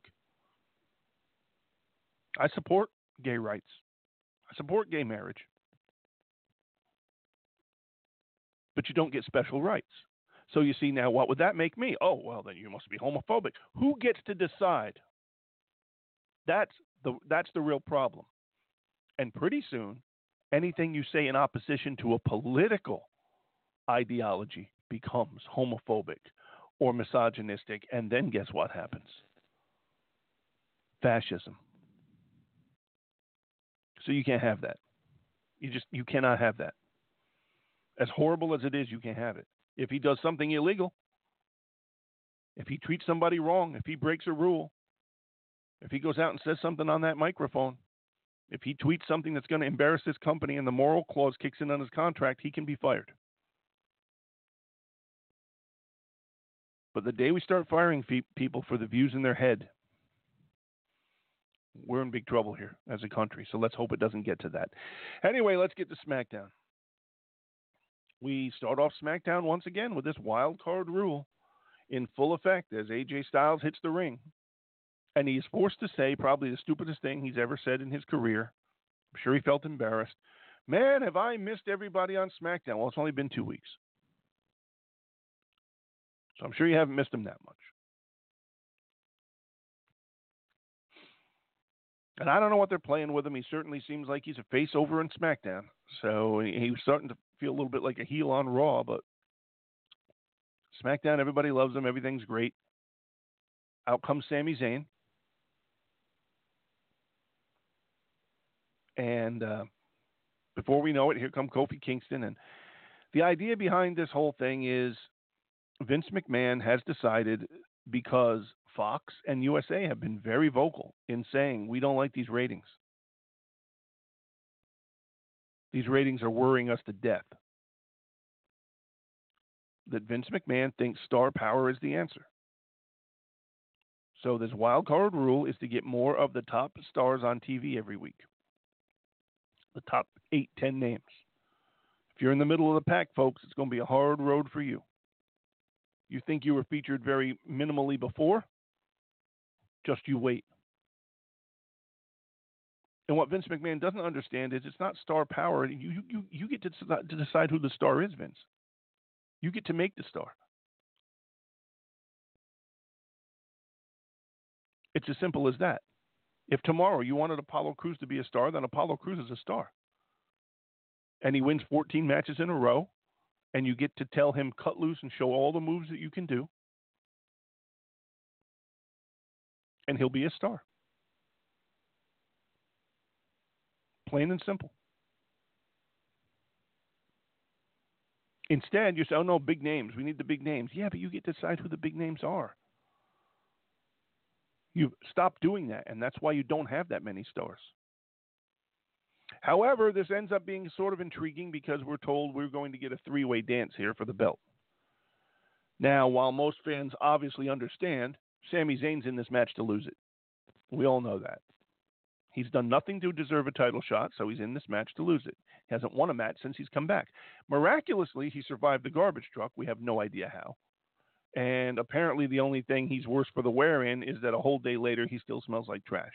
I support gay rights. I support gay marriage. But you don't get special rights. So you see now, what would that make me? Oh, well, then you must be homophobic. Who gets to decide? That's the real problem. And pretty soon, anything you say in opposition to a political ideology becomes homophobic or misogynistic, and then guess what happens? Fascism. So you can't have that. You cannot have that. As horrible as it is, you can't have it. if he does something illegal, if he treats somebody wrong, if he breaks a rule, if he goes out and says something on that microphone, if he tweets something that's going to embarrass his company and the moral clause kicks in on his contract, he can be fired. But the day we start firing people for the views in their head, we're in big trouble here as a country. So let's hope it doesn't get to that. Anyway, let's get to SmackDown. We start off SmackDown once again with this wild card rule in full effect as AJ Styles hits the ring. And he is forced to say probably the stupidest thing he's ever said in his career. I'm sure he felt embarrassed. Man, have I missed everybody on SmackDown? Well, it's only been 2 weeks. So I'm sure you haven't missed him that much. And I don't know what they're playing with him. He certainly seems like he's a face over in SmackDown. So he was starting to feel a little bit like a heel on Raw. But SmackDown, everybody loves him. Everything's great. Out comes Sami Zayn. And before we know it, here comes Kofi Kingston. And the idea behind this whole thing is Vince McMahon has decided, because Fox and USA have been very vocal in saying, we don't like these ratings. These ratings are worrying us to death. That Vince McMahon thinks star power is the answer. So this wild card rule is to get more of the top stars on TV every week. The top 8, 10 names. If you're in the middle of the pack, folks, it's going to be a hard road for you. You think you were featured very minimally before? Just you wait. And what Vince McMahon doesn't understand is it's not star power. You get to decide who the star is, Vince. You get to make the star. It's as simple as that. If tomorrow you wanted Apollo Crews to be a star, then Apollo Crews is a star. And he wins 14 matches in a row, and you get to tell him cut loose and show all the moves that you can do, and he'll be a star. Plain and simple. Instead, you say, oh, no, big names. We need the big names. Yeah, but you get to decide who the big names are. You've stopped doing that, and that's why you don't have that many stars. However, this ends up being sort of intriguing because we're told we're going to get a three-way dance here for the belt. Now, while most fans obviously understand, Sami Zayn's in this match to lose it. We all know that. He's done nothing to deserve a title shot, so he's in this match to lose it. He hasn't won a match since he's come back. Miraculously, he survived the garbage truck. We have no idea how. And apparently the only thing he's worse for the wear in is that a whole day later he still smells like trash.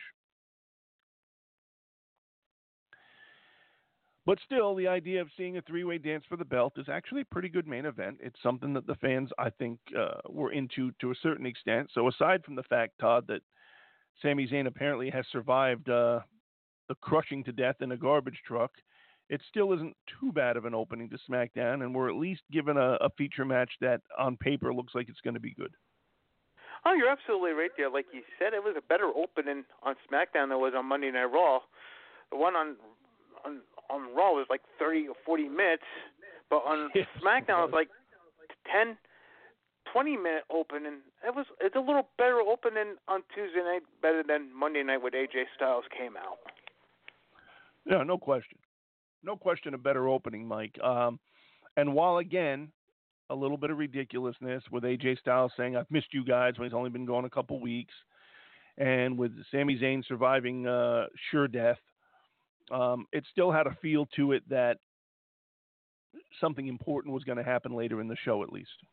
But still, the idea of seeing a three-way dance for the belt is actually a pretty good main event. It's something that the fans, I think, were into to a certain extent. So aside from the fact, Todd, that Sami Zayn apparently has survived the crushing to death in a garbage truck, it still isn't too bad of an opening to SmackDown, and we're at least given a feature match that on paper looks like it's going to be good. Oh, you're absolutely right there. Like you said, it was a better opening on SmackDown than it was on Monday Night Raw. The one on Raw was like 30 or 40 minutes, but on SmackDown it was like 10, 20-minute opening. It's a little better opening on Tuesday night, better than Monday night when AJ Styles came out. Yeah, no question. No question a better opening, Mike. And while, again, a little bit of ridiculousness with AJ Styles saying, I've missed you guys when he's only been gone a couple weeks, and with Sami Zayn surviving sure death, it still had a feel to it that something important was going to happen later in the show, at least.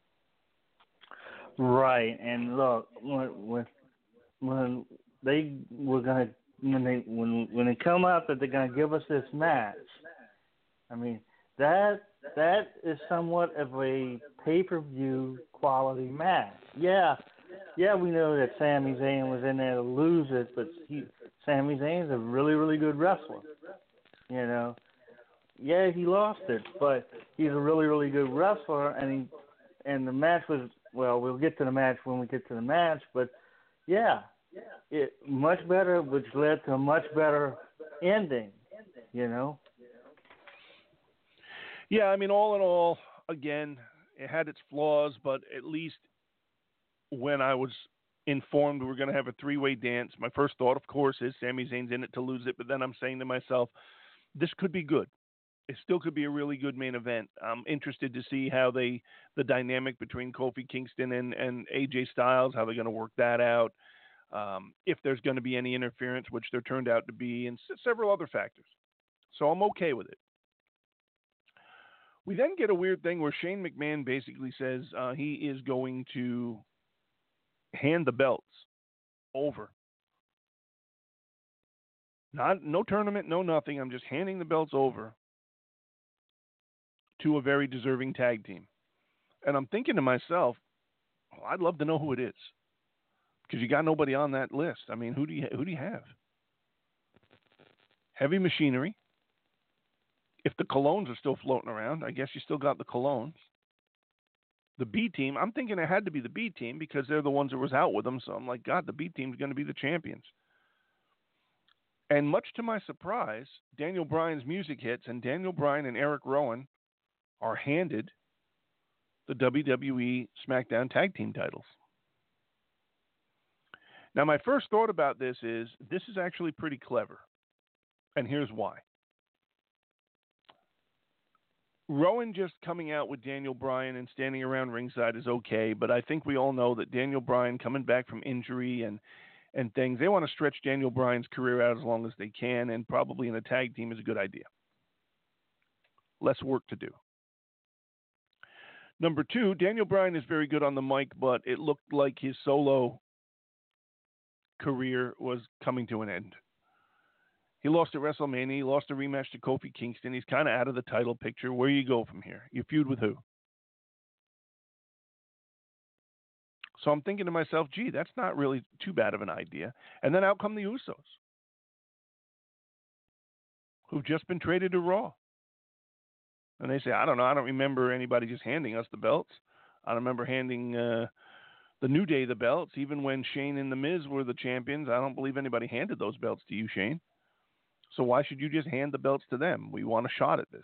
Right, and look, when they were going to, when they come out that they're going to give us this match, I mean, that is somewhat of a pay-per-view quality match. Yeah, we know that Sami Zayn was in there to lose it, but Sami Zayn's a really, really good wrestler. You know, yeah, he lost it, but he's a really, really good wrestler, and the match was, well, we'll get to the match when we get to the match, but yeah, it much better, which led to a much better ending, you know. Yeah, I mean, all in all, again, It had its flaws, but at least when I was informed we were going to have a three-way dance, my first thought, of course, is Sami Zayn's in it to lose it. But then I'm saying to myself, this could be good. It still could be a really good main event. I'm interested to see how the dynamic between Kofi Kingston and AJ Styles, how they're going to work that out. If there's going to be any interference, which there turned out to be, and several other factors. So I'm okay with it. We then get a weird thing where Shane McMahon basically says he is going to hand the belts over. No tournament, no nothing. I'm just handing the belts over to a very deserving tag team. And I'm thinking to myself, well, I'd love to know who it is. Because you got nobody on that list. I mean, who do you have? Heavy Machinery. If the Colognes are still floating around, I guess you still got the Colognes. The B team, I'm thinking it had to be the B team because they're the ones that was out with them. So I'm like, God, the B team's going to be the champions. And much to my surprise, Daniel Bryan's music hits, and Daniel Bryan and Eric Rowan are handed the WWE SmackDown Tag Team titles. Now, my first thought about this is actually pretty clever. And here's why. Rowan just coming out with Daniel Bryan and standing around ringside is okay, but I think we all know that Daniel Bryan coming back from injury and things, they want to stretch Daniel Bryan's career out as long as they can, and probably in a tag team is a good idea. Less work to do. Number two, Daniel Bryan is very good on the mic, but it looked like his solo career was coming to an end. He lost at WrestleMania. He lost a rematch to Kofi Kingston. He's kind of out of the title picture. Where you go from here? You feud with who? So I'm thinking to myself, gee, that's not really too bad of an idea. And then out come the Usos, who've just been traded to Raw. And they say, I don't know. I don't remember anybody just handing us the belts. I don't remember handing the New Day the belts. Even when Shane and The Miz were the champions, I don't believe anybody handed those belts to you, Shane. So why should you just hand the belts to them? We want a shot at this.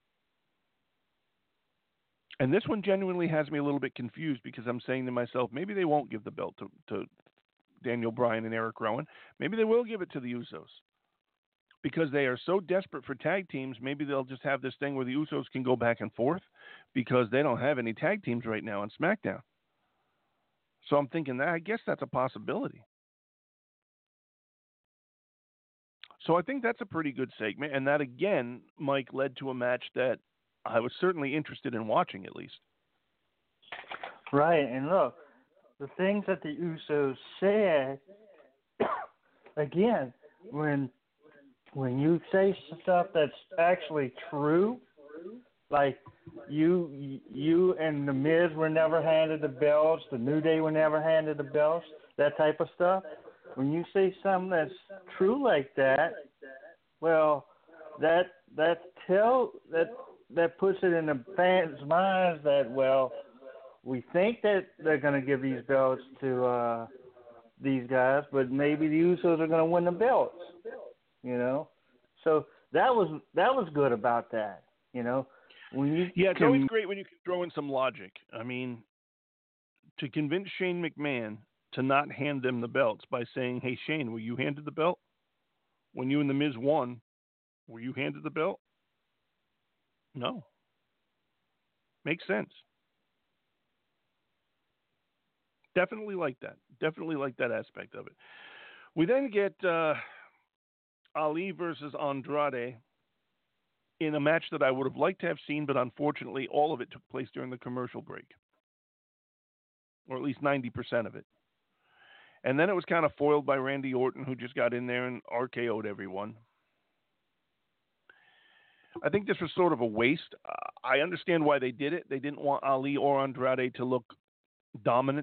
And this one genuinely has me a little bit confused because I'm saying to myself, maybe they won't give the belt to Daniel Bryan and Eric Rowan. Maybe they will give it to the Usos. Because they are so desperate for tag teams, maybe they'll just have this thing where the Usos can go back and forth because they don't have any tag teams right now on SmackDown. So I'm thinking that I guess that's a possibility. So I think that's a pretty good segment. And that, again, Mike, led to a match that I was certainly interested in watching, at least. Right. And look, the things that the Usos said, again, when you say stuff that's actually true, like you and The Miz were never handed the belts, the New Day were never handed the belts, that type of stuff. When you say something that's true like that, well, that puts it in the fans' minds that, well, we think that they're going to give these belts to these guys, but maybe the Usos are going to win the belts, you know. So that was good about that, you know. It's always great when you can throw in some logic. I mean, to convince Shane McMahon to not hand them the belts by saying, hey, Shane, were you handed the belt? When you and The Miz won, were you handed the belt? No. Makes sense. Definitely like that. Definitely like that aspect of it. We then get Ali versus Andrade in a match that I would have liked to have seen, but unfortunately all of it took place during the commercial break. Or at least 90% of it. And then it was kind of foiled by Randy Orton, who just got in there and RKO'd everyone. I think this was sort of a waste. I understand why they did it. They didn't want Ali or Andrade to look dominant.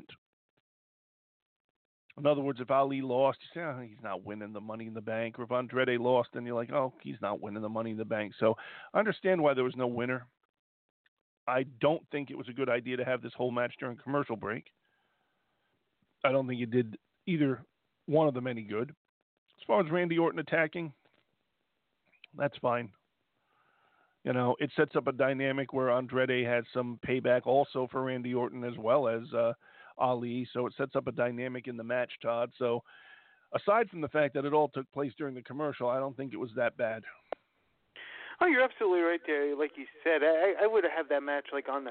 In other words, if Ali lost, you say, oh, he's not winning the Money in the Bank. Or if Andrade lost, then you're like, oh, he's not winning the Money in the Bank. So I understand why there was no winner. I don't think it was a good idea to have this whole match during commercial break. I don't think it did either one of them any good. As far as Randy Orton attacking, that's fine. It sets up a dynamic where Andrade has some payback also for Randy Orton as well as Ali. So it sets up a dynamic in the match, Todd. So aside from the fact that it all took place during the commercial, I don't think it was that bad. Oh, you're absolutely right there. Like you said, I would have had that match like on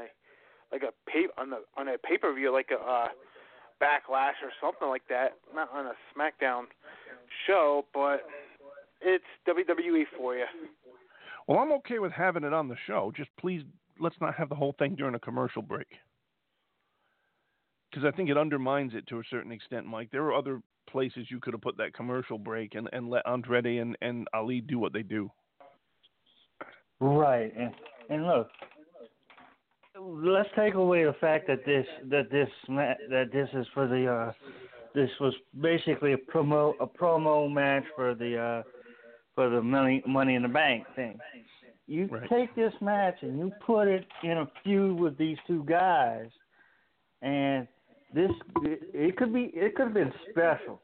a pay-per-view, like a Backlash or something like that, not on a SmackDown show, but it's WWE for you. Well, I'm okay with having it on the show. Just please, let's not have the whole thing during a commercial break. Because I think it undermines it to a certain extent, Mike. There are other places you could have put that commercial break and let Andrade and Ali do what they do. Right. And look, let's take away the fact that this is for the this was basically a promo match for the Money in the Bank thing. You right. Take this match and you put it in a feud with these two guys, and it could have been special,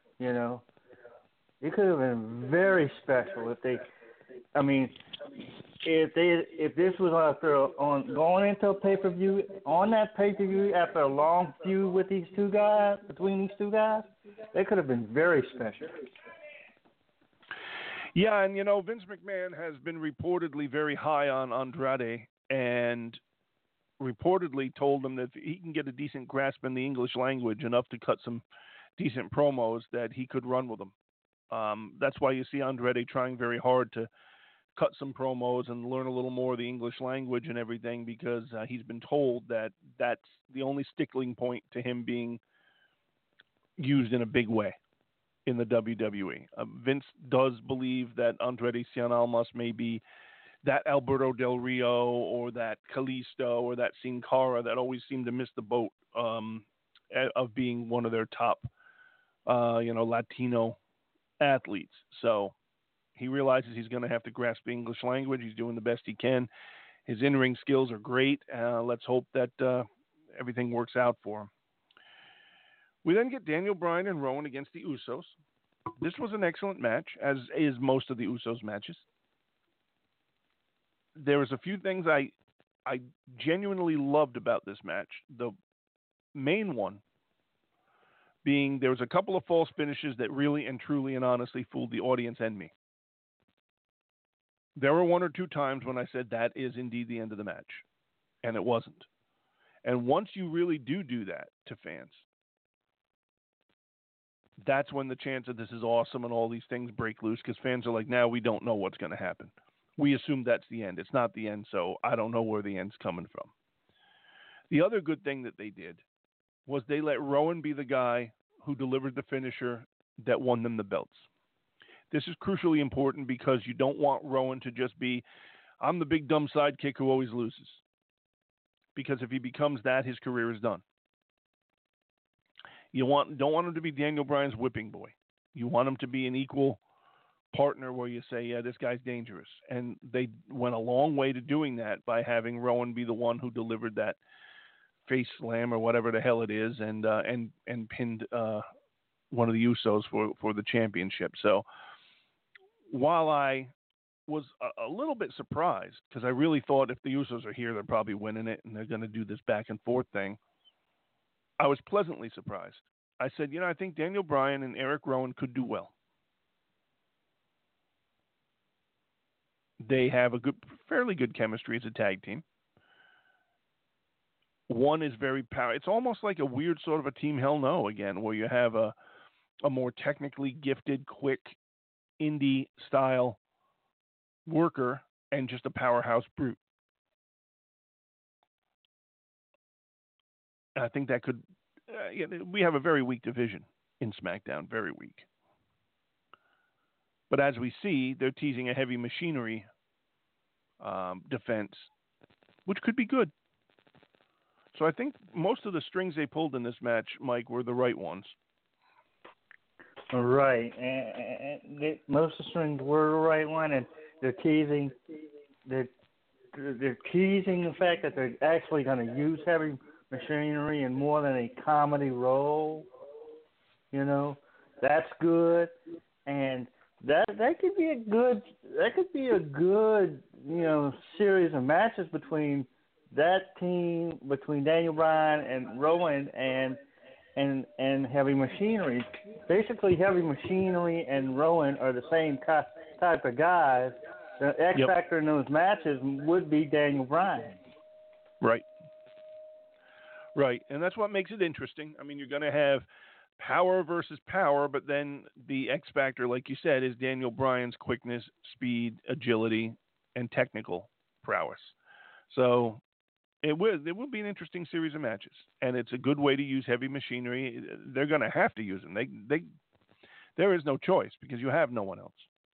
It could have been very special if this was going into a pay-per-view, on that pay-per-view after a long feud with between these two guys, it could have been very special. Yeah, and Vince McMahon has been reportedly very high on Andrade and reportedly told him that if he can get a decent grasp in the English language, enough to cut some decent promos, that he could run with them. That's why you see Andrade trying very hard to cut some promos and learn a little more of the English language and everything, because he's been told that that's the only stickling point to him being used in a big way in the WWE. Vince does believe that Andrade Cien Almas may be that Alberto Del Rio or that Kalisto or that Sin Cara that always seemed to miss the boat of being one of their top, Latino athletes. So he realizes he's going to have to grasp the English language. He's doing the best he can. His in-ring skills are great. Let's hope that everything works out for him. We then get Daniel Bryan and Rowan against the Usos. This was an excellent match, as is most of the Usos matches. There was a few things I genuinely loved about this match. The main one being there was a couple of false finishes that really and truly and honestly fooled the audience and me. There were one or two times when I said that is indeed the end of the match, and it wasn't. And once you really do that to fans, that's when the chance of this is awesome and all these things break loose, because fans are like, now we don't know what's going to happen. We assume that's the end. It's not the end, so I don't know where the end's coming from. The other good thing that they did was they let Rowan be the guy who delivered the finisher that won them the belts. This is crucially important because you don't want Rowan to just be, I'm the big dumb sidekick who always loses. Because if he becomes that, his career is done. You don't want him to be Daniel Bryan's whipping boy. You want him to be an equal partner where you say, yeah, this guy's dangerous. And they went a long way to doing that by having Rowan be the one who delivered that face slam or whatever the hell it is, and pinned one of the Usos for the championship. So while I was a little bit surprised, because I really thought if the Usos are here, they're probably winning it and they're going to do this back and forth thing, I was pleasantly surprised. I said, I think Daniel Bryan and Eric Rowan could do well. They have fairly good chemistry as a tag team. One is very powerful. It's almost like a weird sort of a Team Hell No again, where you have a more technically gifted, quick, indie-style worker and just a powerhouse brute. I think that could. We have a very weak division in SmackDown, very weak. But as we see, they're teasing a heavy machinery defense, which could be good. So I think most of the strings they pulled in this match, Mike, were the right ones. Right, and most of the strings were the right one, and they're teasing the fact that they're actually going to use heavy machinery in more than a comedy role. That's good, and that could be a good series of matches between that team, between Daniel Bryan and Rowan and Heavy Machinery. Basically, Heavy Machinery and Rowan are the same type of guys. The X Factor in those matches would be Daniel Bryan. Right. Right, and that's what makes it interesting. I mean, you're going to have power versus power, but then the X Factor, like you said, is Daniel Bryan's quickness, speed, agility, and technical prowess. So it will be an interesting series of matches, and it's a good way to use Heavy Machinery. They're going to have to use them. There is no choice because you have no one else.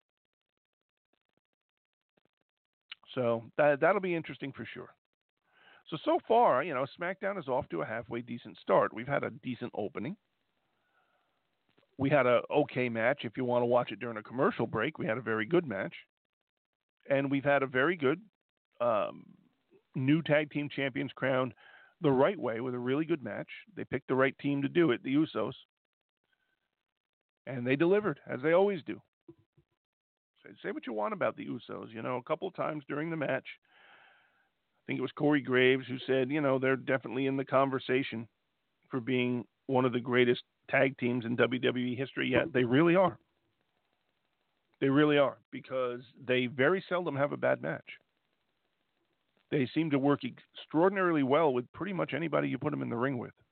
So that'll be interesting for sure. So far, SmackDown is off to a halfway decent start. We've had a decent opening. We had a okay match. If you want to watch it during a commercial break, we had a very good match. And we've had a very good new tag team champions crowned the right way with a really good match. They picked the right team to do it, the Usos. And they delivered, as they always do. So say what you want about the Usos. A couple of times during the match, I think it was Corey Graves who said, they're definitely in the conversation for being one of the greatest tag teams in WWE history yet. They really are. They really are, because they very seldom have a bad match. They seem to work extraordinarily well with pretty much anybody you put them in the ring with.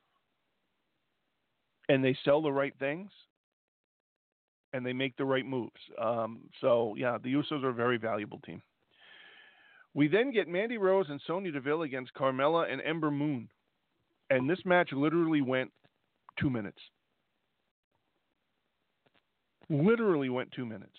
And they sell the right things, and they make the right moves. The Usos are a very valuable team. We then get Mandy Rose and Sonya Deville against Carmella and Ember Moon. And this match literally went 2 minutes. Literally went 2 minutes.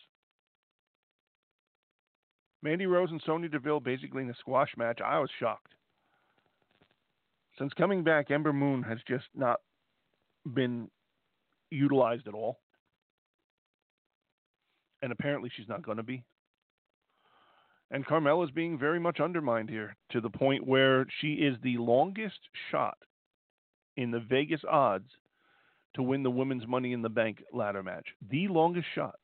Mandy Rose and Sonya Deville basically in a squash match. I was shocked. Since coming back, Ember Moon has just not been utilized at all. And apparently she's not going to be. And Carmella's being very much undermined here to the point where she is the longest shot in the Vegas odds to win the Women's Money in the Bank ladder match. The longest shot.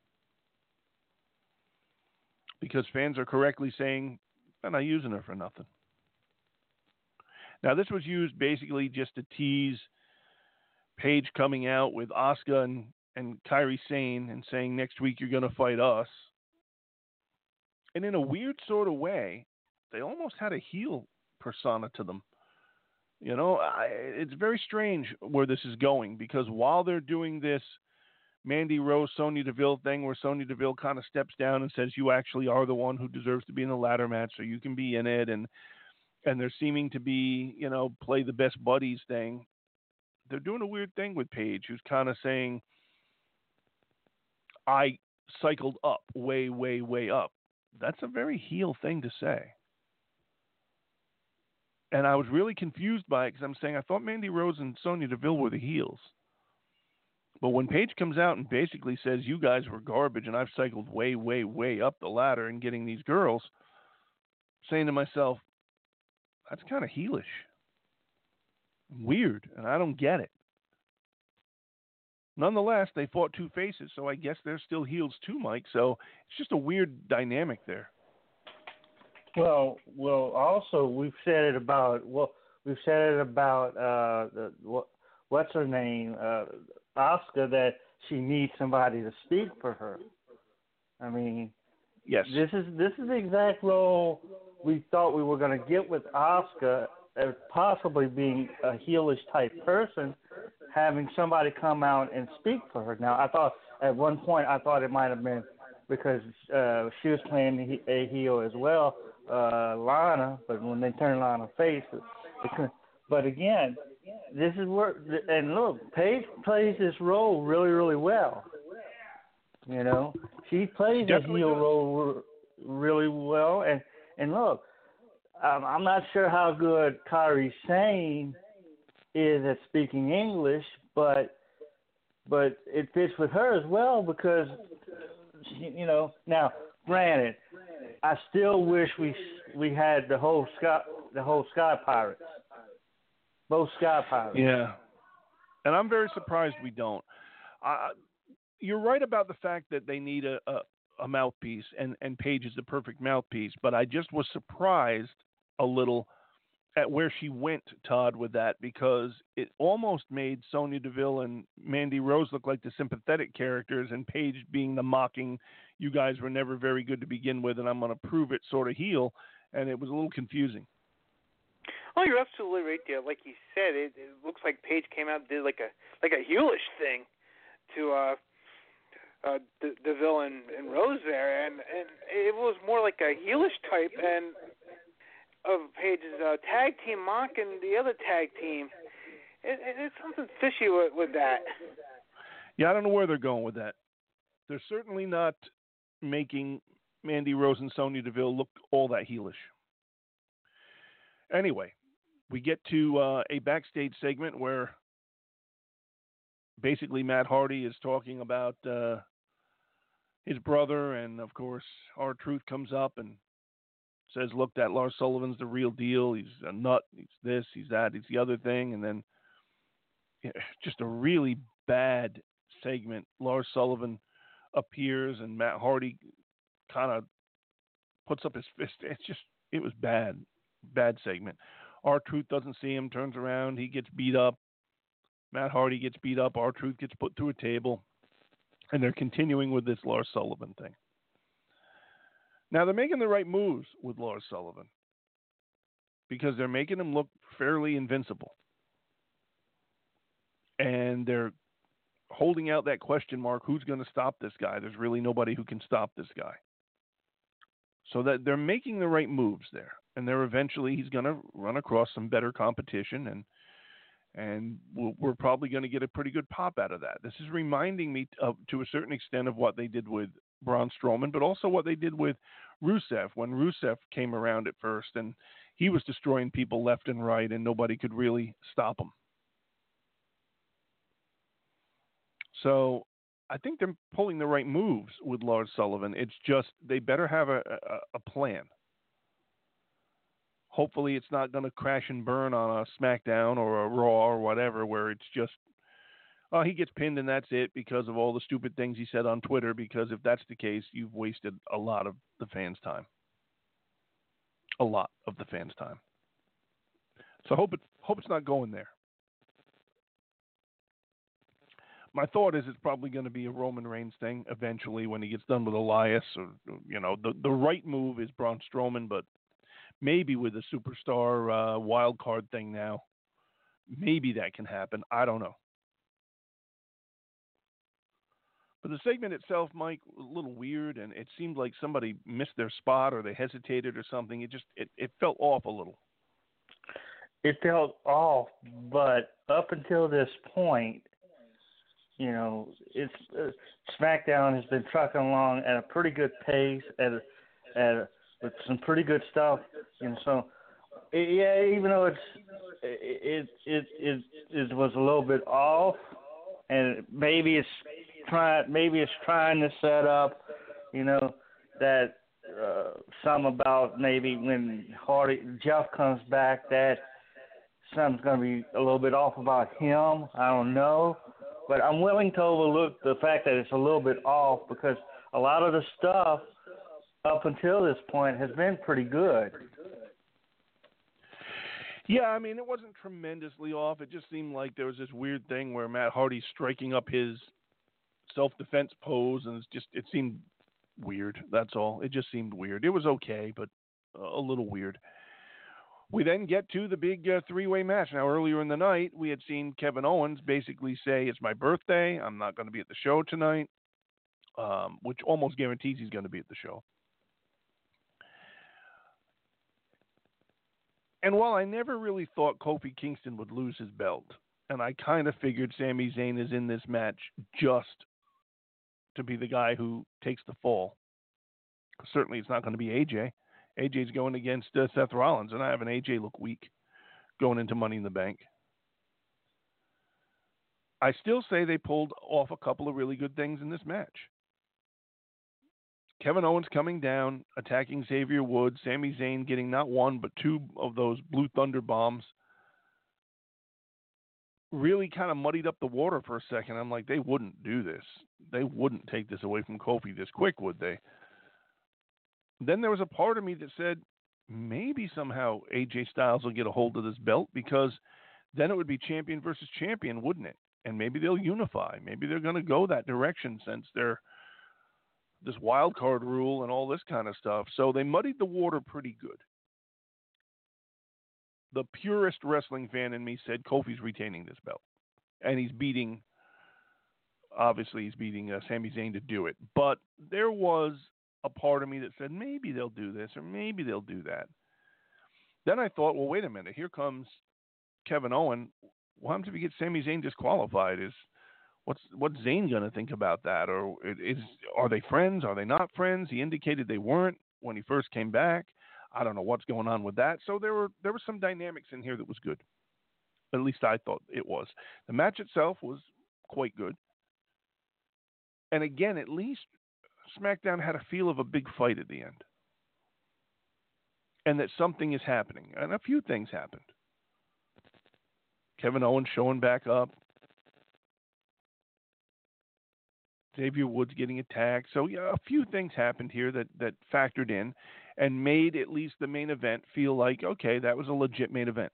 Because fans are correctly saying, they're not using her for nothing. Now, this was used basically just to tease Paige coming out with Asuka and Kairi Sane and saying, next week you're going to fight us. And in a weird sort of way, they almost had a heel persona to them. It's very strange where this is going, because while they're doing this Mandy Rose, Sonya Deville thing where Sonya Deville kind of steps down and says, you actually are the one who deserves to be in the ladder match, so you can be in it. And they're seeming to be, play the best buddies thing. They're doing a weird thing with Paige, who's kind of saying, I cycled up, way, way, way up. That's a very heel thing to say. And I was really confused by it because I'm saying I thought Mandy Rose and Sonya Deville were the heels. But when Paige comes out and basically says, you guys were garbage and I've cycled way, way, way up the ladder and getting these girls, saying to myself, that's kind of heelish. Weird, and I don't get it. Nonetheless, they fought two faces, so I guess they're still heels too, Mike. So it's just a weird dynamic there. Well. Also, we've said it about what's her name, Asuka, that she needs somebody to speak for her. I mean, yes, this is the exact role we thought we were going to get with Asuka, as possibly being a heelish type person, having somebody come out and speak for her. Now, I thought at one point it might have been because she was playing a heel as well, Lana, but when they turned Lana face, but again, this is where, and look, Paige plays this role really, really well. She plays a heel role really well, and look, I'm not sure how good Kairi Sane is at speaking English, but it fits with her as well because Now, granted, I still wish we had the whole Sky Pirates, both Sky Pirates. Yeah, and I'm very surprised we don't. You're right about the fact that they need a a mouthpiece, and Paige is the perfect mouthpiece. But I just was surprised a little at where she went, Todd, with that, because it almost made Sonya Deville and Mandy Rose look like the sympathetic characters, and Paige being the mocking, you guys were never very good to begin with, and I'm going to prove it sort of heel, and it was a little confusing. Oh, you're absolutely right there. Like you said, it looks like Paige came out and did like a heelish thing to Deville and Rose there, and it was more like a heelish type and of Paige's tag team mocking the other tag team. It's something fishy with that. Yeah, I don't know where they're going with that. They're certainly not making Mandy Rose and Sonya Deville look all that heelish. Anyway, we get to a backstage segment where basically Matt Hardy is talking about his brother, and of course R-Truth comes up and says, look, that Lars Sullivan's the real deal. He's a nut. He's this, he's that, he's the other thing. And then just a really bad segment. Lars Sullivan appears and Matt Hardy kind of puts up his fist. It was bad segment. R-Truth doesn't see him, turns around, he gets beat up. Matt Hardy gets beat up. R-Truth gets put through a table. And they're continuing with this Lars Sullivan thing. Now, they're making the right moves with Lars Sullivan because they're making him look fairly invincible. And they're holding out that question mark, who's going to stop this guy? There's really nobody who can stop this guy. So that they're making the right moves there. And he's going to run across some better competition, and we're probably going to get a pretty good pop out of that. This is reminding me to a certain extent of what they did with Braun Strowman, but also what they did with Rusev when Rusev came around at first, and he was destroying people left and right, and nobody could really stop him. So I think they're pulling the right moves with Lars Sullivan. It's just they better have a plan. Hopefully it's not going to crash and burn on a SmackDown or a Raw or whatever, where it's just, he gets pinned and that's it because of all the stupid things he said on Twitter, because if that's the case, you've wasted a lot of the fans' time. A lot of the fans' time. So hope it's not going there. My thought is it's probably going to be a Roman Reigns thing eventually when he gets done with Elias. Or, the right move is Braun Strowman, but maybe with a superstar wild card thing now, maybe that can happen. I don't know. But the segment itself, Mike, was a little weird, and it seemed like somebody missed their spot or they hesitated or something. It felt off a little. It felt off, but up until this point, it's SmackDown has been trucking along at a pretty good pace, with some pretty good stuff, So, even though it was a little bit off, and maybe it's trying to set up, that some about maybe when Jeff comes back that something's going to be a little bit off about him. I don't know. But I'm willing to overlook the fact that it's a little bit off because a lot of the stuff up until this point has been pretty good. Yeah, I mean, it wasn't tremendously off. It just seemed like there was this weird thing where Matt Hardy's striking up his self-defense pose, and it seemed weird. That's all. It just seemed weird. It was okay, but a little weird. We then get to the big three-way match. Now, earlier in the night, we had seen Kevin Owens basically say, it's my birthday, I'm not going to be at the show tonight, which almost guarantees he's going to be at the show. And while I never really thought Kofi Kingston would lose his belt, and I kind of figured Sami Zayn is in this match just to be the guy who takes the fall, certainly it's not going to be AJ. AJ's going against Seth Rollins, and I have an AJ look weak going into Money in the Bank. I still say they pulled off a couple of really good things in this match. Kevin Owens coming down, attacking Xavier Woods, Sami Zayn getting not one but two of those Blue Thunder bombs. really kind of muddied up the water for a second. I'm like, they wouldn't do this. They wouldn't take this away from Kofi this quick, would they? Then there was a part of me that said maybe somehow AJ Styles will get a hold of this belt, because then it would be champion versus champion, wouldn't it? And maybe they'll unify. Maybe they're going to go that direction since they're this wild card rule and all this kind of stuff. So they muddied the water pretty good. The purest wrestling fan in me said Kofi's retaining this belt. And he's beating Sami Zayn to do it. But there was a part of me that said maybe they'll do this or maybe they'll do that. Then I thought, well, wait a minute. Here comes Kevin Owens. What happens if he gets Sami Zayn disqualified? What's Zayn going to think about that? Or are they friends? Are they not friends? He indicated they weren't when he first came back. I don't know what's going on with that. So there were some dynamics in here that was good. At least I thought it was. The match itself was quite good. And again, at least SmackDown had a feel of a big fight at the end. And that something is happening. And a few things happened. Kevin Owens showing back up. Xavier Woods getting attacked. So yeah, a few things happened here that factored in and made at least the main event feel like, okay, that was a legit main event.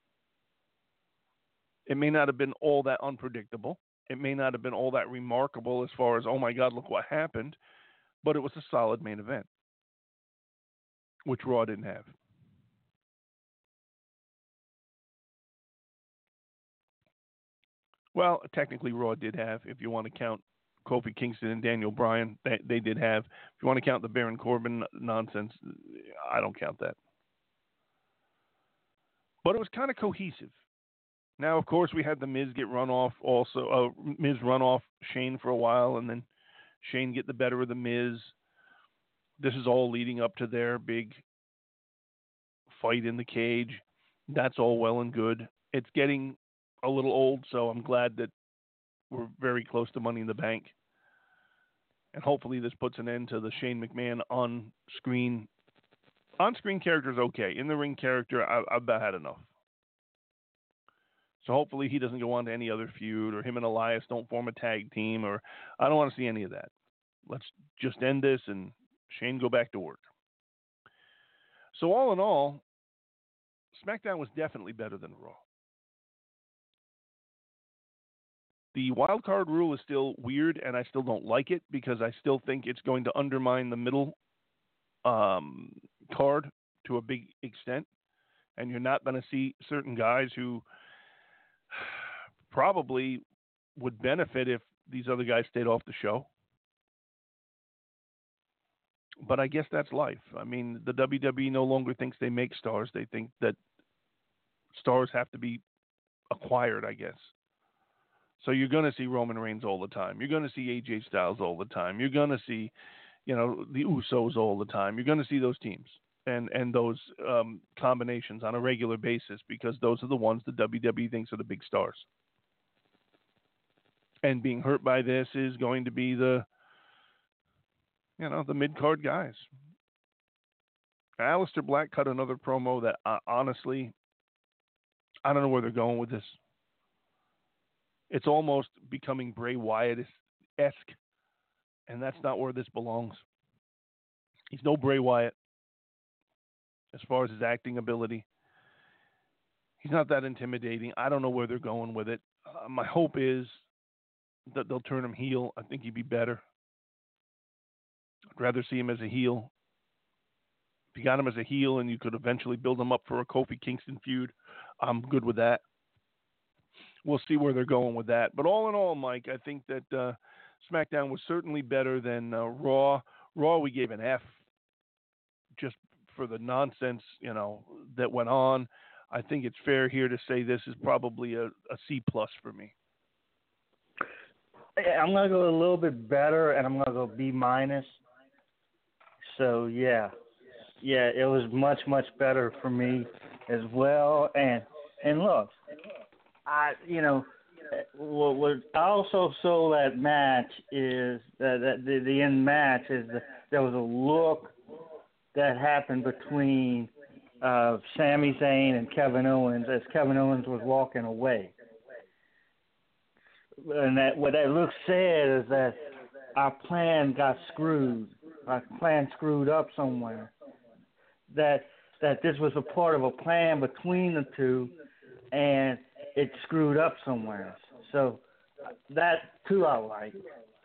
It may not have been all that unpredictable. It may not have been all that remarkable as far as, oh my God, look what happened. But it was a solid main event, which Raw didn't have. Well, technically Raw did have, if you want to count Kofi Kingston and Daniel Bryan, they did have. If you want to count the Baron Corbin nonsense, I don't count that. But it was kind of cohesive. Now, of course, we had the Miz get run off also. Miz run off Shane for a while, and then Shane get the better of the Miz. This is all leading up to their big fight in the cage. That's all well and good. It's getting a little old, so I'm glad that we're very close to Money in the Bank. And hopefully this puts an end to the Shane McMahon on-screen. On-screen character is okay. In the ring character, I've about had enough. So hopefully he doesn't go on to any other feud, or him and Elias don't form a tag team, or I don't want to see any of that. Let's just end this and Shane go back to work. So all in all, SmackDown was definitely better than Raw. The wild card rule is still weird, and I still don't like it because I still think it's going to undermine the middle card to a big extent. And you're not going to see certain guys who probably would benefit if these other guys stayed off the show. But I guess that's life. I mean, the WWE no longer thinks they make stars. They think that stars have to be acquired, I guess. So you're going to see Roman Reigns all the time. You're going to see AJ Styles all the time. You're going to see, the Usos all the time. You're going to see those teams and those combinations on a regular basis because those are the ones the WWE thinks are the big stars. And being hurt by this is going to be the mid-card guys. Aleister Black cut another promo that honestly, I don't know where they're going with this. It's almost becoming Bray Wyatt-esque, and that's not where this belongs. He's no Bray Wyatt as far as his acting ability. He's not that intimidating. I don't know where they're going with it. My hope is that they'll turn him heel. I think he'd be better. I'd rather see him as a heel. If you got him as a heel and you could eventually build him up for a Kofi Kingston feud, I'm good with that. We'll see where they're going with that. But all in all, Mike, I think that SmackDown was certainly better than Raw. Raw, we gave an F just for the nonsense, that went on. I think it's fair here to say this is probably a C+ for me. I'm going to go a little bit better, and I'm going to go B-. So, yeah, it was much, much better for me as well. And look, what I also saw that match is that the end match is there was a look that happened between Sami Zayn and Kevin Owens as Kevin Owens was walking away. and that what that looks said is that our plan got screwed. Our plan screwed up somewhere. That this was a part of a plan between the two, and it screwed up somewhere. So that too I like.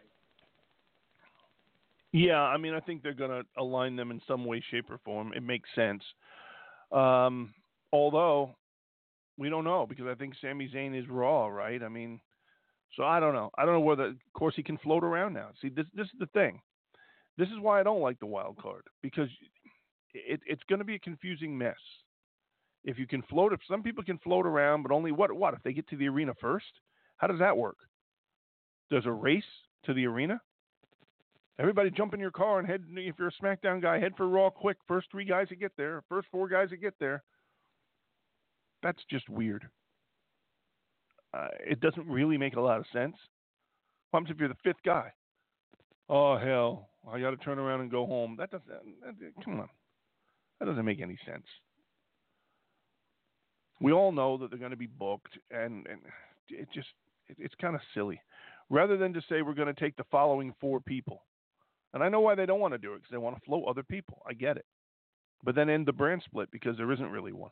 Yeah, I mean, I think they're going to align them in some way, shape, or form. It makes sense. Although we don't know, because I think Sami Zayn is Raw, right? I mean, so I don't know. I don't know whether, of course, he can float around now. See, this is the thing. This is why I don't like the wild card, because it's going to be a confusing mess. If you can float, if some people can float around, but only what if they get to the arena first? How does that work? There's a race to the arena? Everybody jump in your car and head, if you're a SmackDown guy, head for Raw quick. First 3 guys that get there, first 4 guys that get there. That's just weird. It doesn't really make a lot of sense. What happens if you're the 5th guy? Oh, hell, I got to turn around and go home. Come on. That doesn't make any sense. We all know that they're going to be booked, and it's kind of silly. Rather than to say we're going to take the following 4 people. And I know why they don't want to do it, because they want to float other people. I get it. But then end the brand split, because there isn't really one.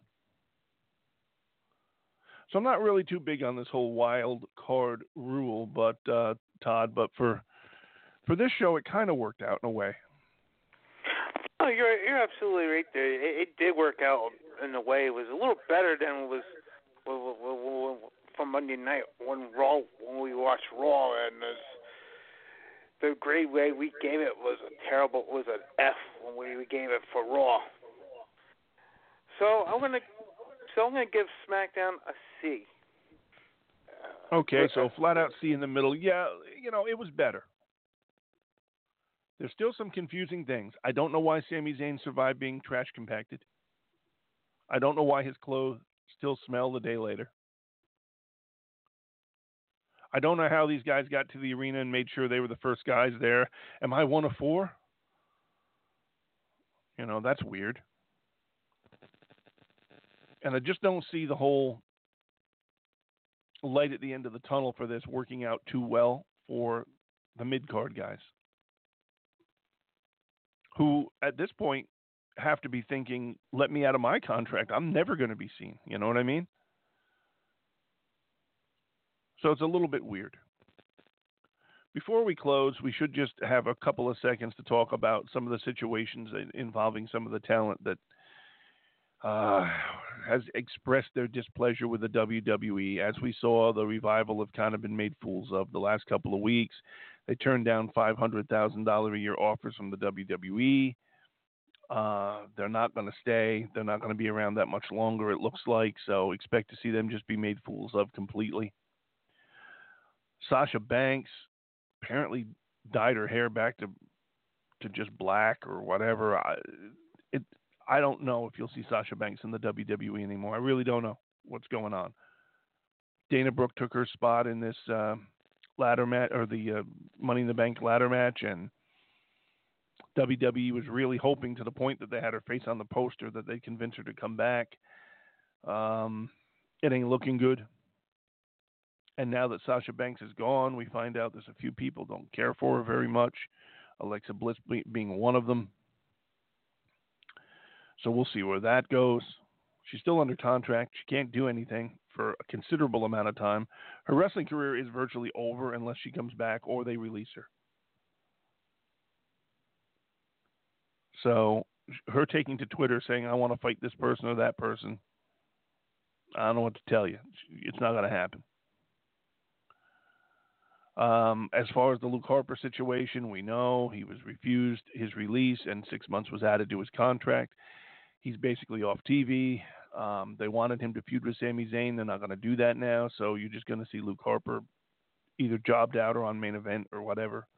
So I'm not really too big on this whole wild card rule, but Todd, but for this show, it kind of worked out in a way. Oh, you're absolutely right there. It did work out in a way. It was a little better than it was from Monday night when we watched Raw, and the grade way we gave it was an F when we gave it for Raw. So I'm gonna give SmackDown a C. Okay, so flat out C in the middle. Yeah, it was better. There's still some confusing things. I don't know why Sami Zayn survived being trash compacted. I don't know why his clothes still smell the day later. I don't know how these guys got to the arena and made sure they were the first guys there. Am I one of 4? That's weird. And I just don't see the whole light at the end of the tunnel for this working out too well for the mid-card guys, who at this point have to be thinking, let me out of my contract. I'm never going to be seen. You know what I mean? So it's a little bit weird. Before we close, we should just have a couple of seconds to talk about some of the situations involving some of the talent that has expressed their displeasure with the WWE. As we saw, the Revival have kind of been made fools of the last couple of weeks. They turned down $500,000 a year offers from the WWE. They're not going to stay. They're not going to be around that much longer, it looks like. So expect to see them just be made fools of completely. Sasha Banks apparently dyed her hair back to just black or whatever. I don't know if you'll see Sasha Banks in the WWE anymore. I really don't know what's going on. Dana Brooke took her spot in this ladder match, or the Money in the Bank ladder match, and WWE was really hoping, to the point that they had her face on the poster, that they'd convince her to come back. It ain't looking good. And now that Sasha Banks is gone, we find out there's a few people don't care for her very much. Alexa Bliss being one of them. So we'll see where that goes. She's still under contract. She can't do anything for a considerable amount of time. Her wrestling career is virtually over unless she comes back or they release her. So her taking to Twitter saying, I want to fight this person or that person, I don't know what to tell you. It's not going to happen. As far as the Luke Harper situation, we know he was refused his release and 6 months was added to his contract. He's basically off TV. They wanted him to feud with Sami Zayn. They're not going to do that now. So you're just going to see Luke Harper either jobbed out or on main event or whatever.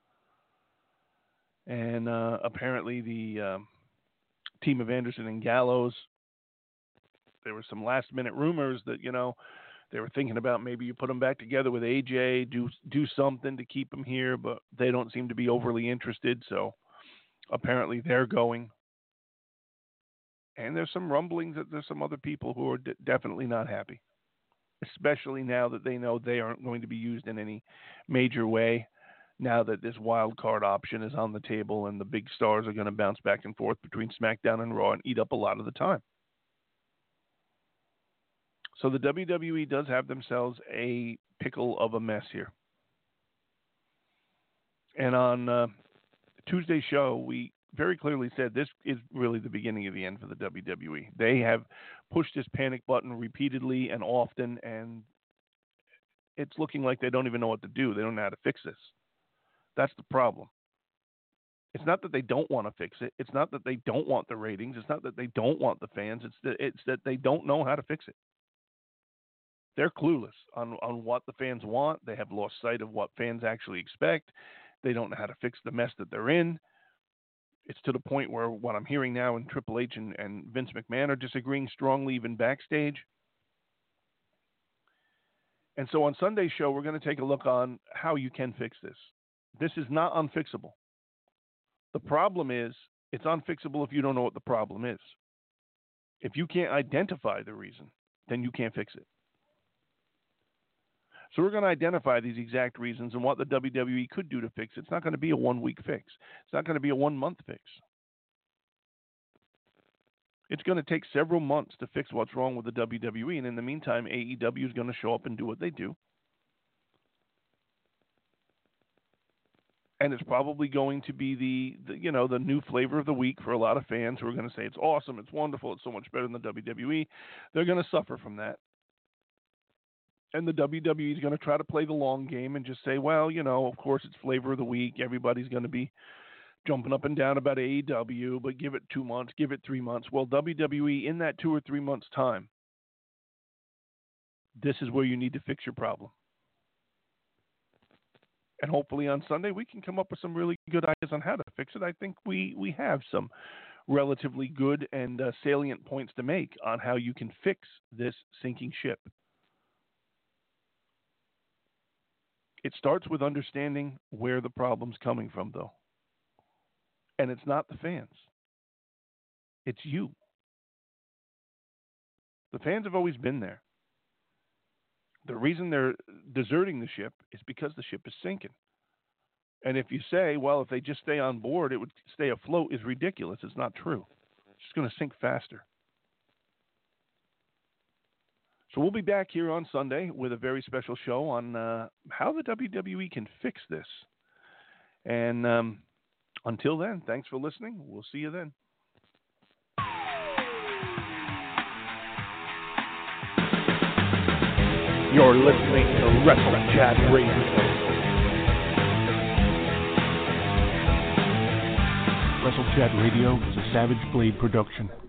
And apparently the team of Anderson and Gallows, there were some last minute rumors that, they were thinking about maybe you put them back together with AJ, do something to keep them here, but they don't seem to be overly interested. So apparently they're going. And there's some rumblings that there's some other people who are definitely not happy. especially now that they know they aren't going to be used in any major way, now that this wild card option is on the table and the big stars are going to bounce back and forth between SmackDown and Raw and eat up a lot of the time. So the WWE does have themselves a pickle of a mess here. And on Tuesday's show, we very clearly said this is really the beginning of the end for the WWE. They have pushed this panic button repeatedly and often, and it's looking like they don't even know what to do. They don't know how to fix this. That's the problem. It's not that they don't want to fix it. It's not that they don't want the ratings. It's not that they don't want the fans. It's that they don't know how to fix it. They're clueless on what the fans want. They have lost sight of what fans actually expect. They don't know how to fix the mess that they're in. It's to the point where what I'm hearing now in Triple H and Vince McMahon are disagreeing strongly even backstage. And so on Sunday's show, we're going to take a look on how you can fix this. This is not unfixable. The problem is it's unfixable if you don't know what the problem is. If you can't identify the reason, then you can't fix it. So we're going to identify these exact reasons and what the WWE could do to fix it. It's not going to be a 1-week fix. It's not going to be a 1-month fix. It's going to take several months to fix what's wrong with the WWE. And in the meantime, AEW is going to show up and do what they do. And it's probably going to be the new flavor of the week for a lot of fans who are going to say it's awesome, it's wonderful, it's so much better than the WWE. They're going to suffer from that. And the WWE is going to try to play the long game and just say, well, of course it's flavor of the week. Everybody's going to be jumping up and down about AEW, but give it 2 months, give it 3 months. Well, WWE, in that 2 or 3 months' time, this is where you need to fix your problem. And hopefully on Sunday we can come up with some really good ideas on how to fix it. I think we have some relatively good and salient points to make on how you can fix this sinking ship. It starts with understanding where the problem's coming from, though. And it's not the fans. It's you. The fans have always been there. The reason they're deserting the ship is because the ship is sinking. And if you say, well, if they just stay on board, it would stay afloat, is ridiculous. It's not true. It's just going to sink faster. So we'll be back here on Sunday with a very special show on how the WWE can fix this. And until then, thanks for listening. We'll see you then. You're listening to Wrestle Chat Radio. Wrestle Chat Radio is a Savage Blade production.